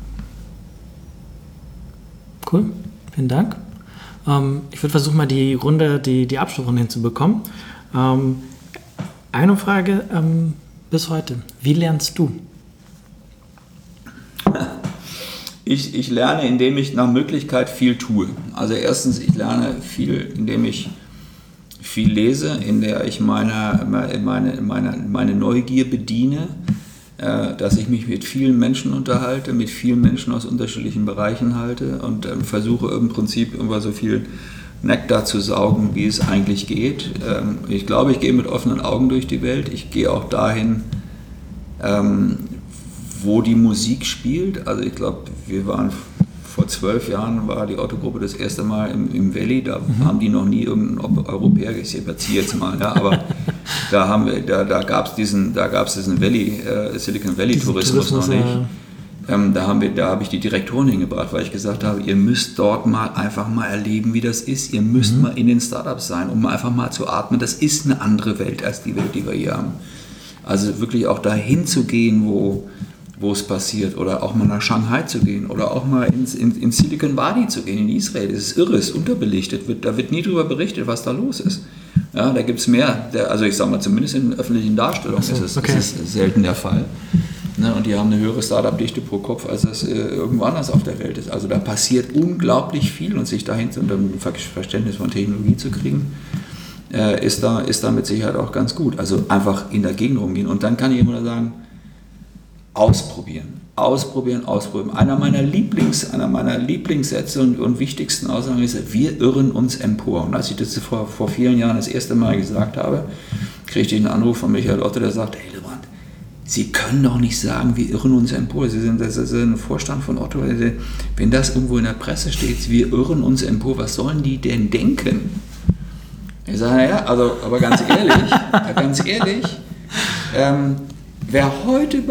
Cool, vielen Dank. Ich würde versuchen, mal die Abschlussrunde hinzubekommen. Eine Frage bis heute. Wie lernst du? Ich lerne, indem ich nach Möglichkeit viel tue. Also erstens, ich lerne viel, indem ich viel lese, in der ich meine Neugier bediene, dass ich mich mit vielen Menschen unterhalte, mit vielen Menschen aus unterschiedlichen Bereichen halte und versuche im Prinzip immer so viel Nektar zu saugen, wie es eigentlich geht. Ich glaube, ich gehe mit offenen Augen durch die Welt. Ich gehe auch dahin, wo die Musik spielt. Also ich glaube, vor 12 Jahren war die Otto-Gruppe das erste Mal im Valley, da haben die noch nie irgendeinen Europäer, ich überziehe jetzt mal, ja, aber da gab es diesen Silicon Valley Tourismus noch nicht. Da habe ich die Direktoren hingebracht, weil ich gesagt habe, ihr müsst dort einfach mal erleben, wie das ist. Ihr müsst mal in den Startups sein, um einfach mal zu atmen. Das ist eine andere Welt als die Welt, die wir hier haben. Also wirklich auch dahin zu gehen, wo es passiert, oder auch mal nach Shanghai zu gehen oder auch mal in Silicon Valley zu gehen, in Israel. Das ist irre, ist unterbelichtet, da wird nie darüber berichtet, was da los ist. Ja, da gibt es mehr, also ich sage mal, zumindest in öffentlichen Darstellungen ist es selten der Fall. Ne, und die haben eine höhere Startup-Dichte pro Kopf, als das irgendwo anders auf der Welt ist. Also da passiert unglaublich viel, und sich dahinter unter ein Verständnis von Technologie zu kriegen, ist da mit Sicherheit auch ganz gut. Also einfach in der Gegend rumgehen, und dann kann ich immer sagen, ausprobieren. Einer meiner Lieblingssätze und wichtigsten Aussagen ist, wir irren uns empor. Und als ich das vor vielen Jahren das erste Mal gesagt habe, kriegte ich einen Anruf von Michael Otte, der sagte, hey Lebrand, Sie können doch nicht sagen, wir irren uns empor. Sie sind ein Vorstand von Otto. Wenn das irgendwo in der Presse steht, wir irren uns empor, was sollen die denn denken? Ich sage, naja, aber ganz ehrlich, wer heute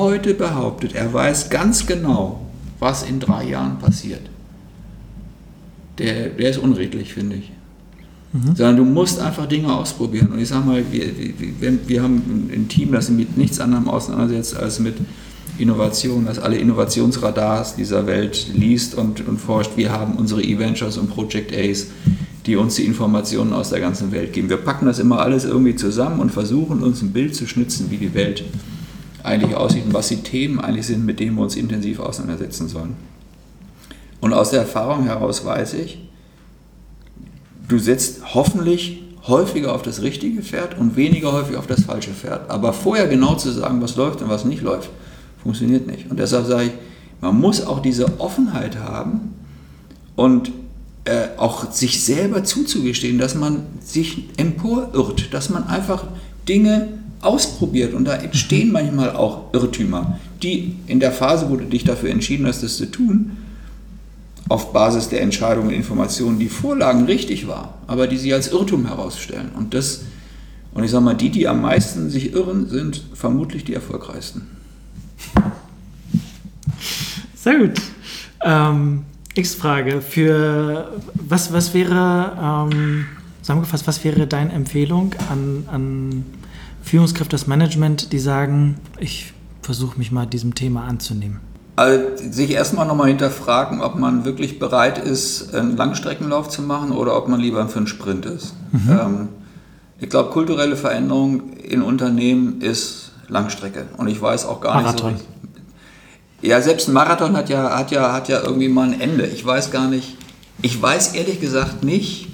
behauptet, er weiß ganz genau, was in 3 Jahren passiert, der ist unredlich, finde ich. Sondern du musst einfach Dinge ausprobieren. Und ich sage mal, wir haben ein Team, das sich mit nichts anderem auseinandersetzt als mit Innovation, das alle Innovationsradars dieser Welt liest und forscht. Wir haben unsere E-Ventures und Project A's, die uns die Informationen aus der ganzen Welt geben. Wir packen das immer alles irgendwie zusammen und versuchen uns ein Bild zu schnitzen, wie die Welt eigentlich aussieht und was die Themen eigentlich sind, mit denen wir uns intensiv auseinandersetzen sollen. Und aus der Erfahrung heraus weiß ich, du setzt hoffentlich häufiger auf das richtige Pferd und weniger häufig auf das falsche Pferd. Aber vorher genau zu sagen, was läuft und was nicht läuft, funktioniert nicht. Und deshalb sage ich, man muss auch diese Offenheit haben und auch sich selber zuzugestehen, dass man sich emporirrt, dass man einfach Dinge ausprobiert. Und da entstehen manchmal auch Irrtümer, die in der Phase, wo du dich dafür entschieden hast, das zu tun, auf Basis der Entscheidungen und Informationen, die Vorlagen richtig war, aber die sie als Irrtum herausstellen. Und ich sage mal, die am meisten sich irren, sind vermutlich die erfolgreichsten. Sehr gut. X-Frage. Für was wäre, zusammengefasst, was wäre deine Empfehlung an Führungskräfte des Management, die sagen, ich versuche mich mal diesem Thema anzunehmen? Also sich erstmal nochmal hinterfragen, ob man wirklich bereit ist, einen Langstreckenlauf zu machen oder ob man lieber für einen Sprint ist. Ich glaube, kulturelle Veränderung in Unternehmen ist Langstrecke. Und ich weiß auch gar Marathon. nicht so richtig. Ja, selbst ein Marathon hat ja irgendwie mal ein Ende. Ich weiß ehrlich gesagt nicht,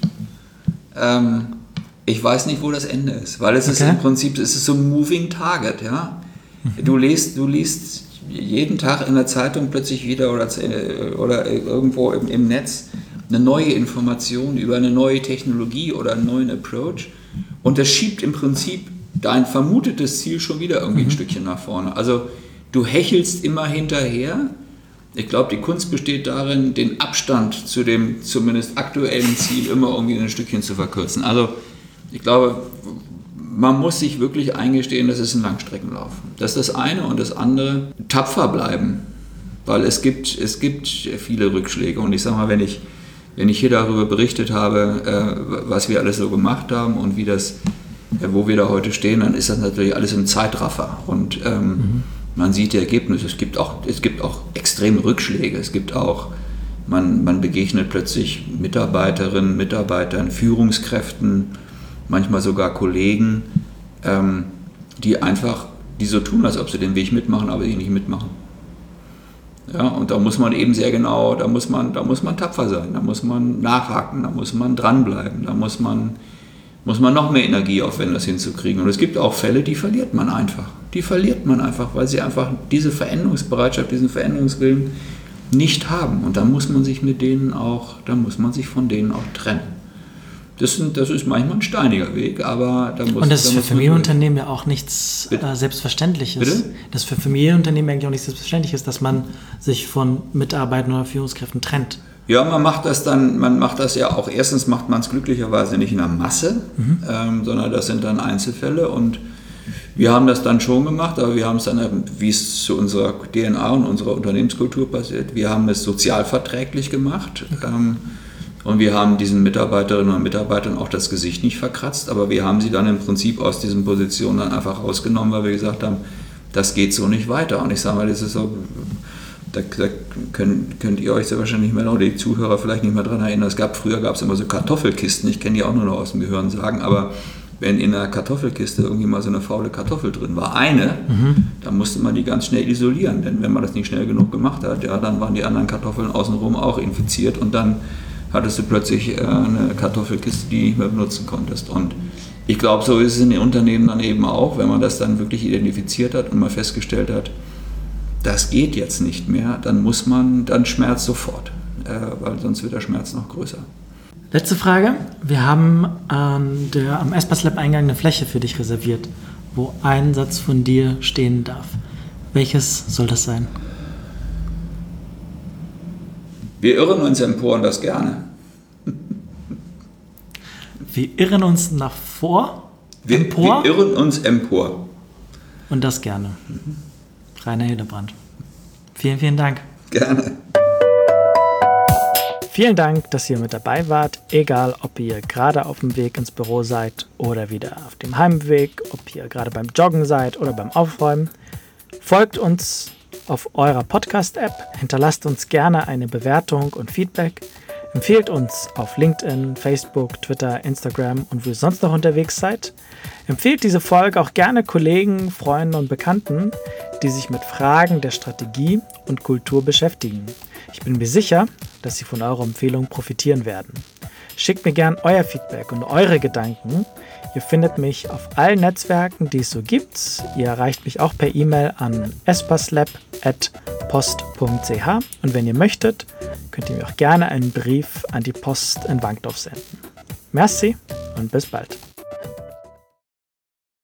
ich weiß nicht, wo das Ende ist. Weil es ist im Prinzip, es ist so ein moving target, ja. Du liest jeden Tag in der Zeitung plötzlich wieder oder irgendwo im Netz eine neue Information über eine neue Technologie oder einen neuen Approach und das schiebt im Prinzip dein vermutetes Ziel schon wieder irgendwie ein Stückchen nach vorne. Also du hechelst immer hinterher. Ich glaube, die Kunst besteht darin, den Abstand zu dem zumindest aktuellen Ziel immer irgendwie ein Stückchen zu verkürzen. Also ich glaube, man muss sich wirklich eingestehen, das ist ein Langstreckenlauf. Das ist das eine und das andere, tapfer bleiben, weil es gibt viele Rückschläge und ich sage mal, wenn ich hier darüber berichtet habe, was wir alles so gemacht haben und wo wir da heute stehen, dann ist das natürlich alles im Zeitraffer und man sieht die Ergebnisse. Es gibt auch extreme Rückschläge, man begegnet plötzlich Mitarbeiterinnen, Mitarbeitern, Führungskräften, manchmal sogar Kollegen, die so tun, als ob sie den Weg mitmachen, aber die nicht mitmachen. Ja, und da muss man eben sehr genau, da muss man tapfer sein, da muss man nachhaken, da muss man dranbleiben, da muss man noch mehr Energie aufwenden, das hinzukriegen. Und es gibt auch Fälle, die verliert man einfach. Weil sie einfach diese Veränderungsbereitschaft, diesen Veränderungswillen nicht haben. Und da muss man sich von denen auch trennen. Das ist manchmal ein steiniger Weg, aber da muss. Und das ist für Familienunternehmen ja auch nichts Selbstverständliches. Bitte? Das ist für Familienunternehmen eigentlich auch nichts Selbstverständliches, dass man sich von Mitarbeitern oder Führungskräften trennt. Ja, man macht das ja auch, erstens macht man es glücklicherweise nicht in der Masse, sondern das sind dann Einzelfälle und wir haben das dann schon gemacht, aber wir haben es dann, wie es zu unserer DNA und unserer Unternehmenskultur passiert, wir haben es sozialverträglich gemacht. Und wir haben diesen Mitarbeiterinnen und Mitarbeitern auch das Gesicht nicht verkratzt, aber wir haben sie dann im Prinzip aus diesen Positionen dann einfach rausgenommen, weil wir gesagt haben, das geht so nicht weiter. Und ich sage mal, das ist so, da könnt ihr euch sehr wahrscheinlich nicht mehr, oder die Zuhörer vielleicht nicht mehr daran erinnern, früher gab es immer so Kartoffelkisten, ich kenne die auch nur noch aus dem Gehirn sagen, aber wenn in einer Kartoffelkiste irgendwie mal so eine faule Kartoffel drin war, dann musste man die ganz schnell isolieren, denn wenn man das nicht schnell genug gemacht hat, ja, dann waren die anderen Kartoffeln außenrum auch infiziert und dann hattest du plötzlich eine Kartoffelkiste, die du nicht mehr benutzen konntest. Und ich glaube, so ist es in den Unternehmen dann eben auch, wenn man das dann wirklich identifiziert hat und mal festgestellt hat, das geht jetzt nicht mehr, dann schmerzt sofort, weil sonst wird der Schmerz noch größer. Letzte Frage. Wir haben am Espas Lab Eingang eine Fläche für dich reserviert, wo ein Satz von dir stehen darf. Welches soll das sein? Wir irren uns empor und das gerne. Wir irren uns empor? Wir irren uns empor. Und das gerne. Rainer Hillebrand. Vielen, vielen Dank. Gerne. Vielen Dank, dass ihr mit dabei wart, egal ob ihr gerade auf dem Weg ins Büro seid oder wieder auf dem Heimweg, ob ihr gerade beim Joggen seid oder beim Aufräumen. Folgt uns auf eurer Podcast-App, hinterlasst uns gerne eine Bewertung und Feedback, empfehlt uns auf LinkedIn, Facebook, Twitter, Instagram und wo ihr sonst noch unterwegs seid. Empfehlt diese Folge auch gerne Kollegen, Freunden und Bekannten, die sich mit Fragen der Strategie und Kultur beschäftigen. Ich bin mir sicher, dass sie von eurer Empfehlung profitieren werden. Schickt mir gern euer Feedback und eure Gedanken. Ihr findet mich auf allen Netzwerken, die es so gibt. Ihr erreicht mich auch per E-Mail an espaslab@post.ch und wenn ihr möchtet, könnt ihr mir auch gerne einen Brief an die Post in Wankdorf senden. Merci und bis bald.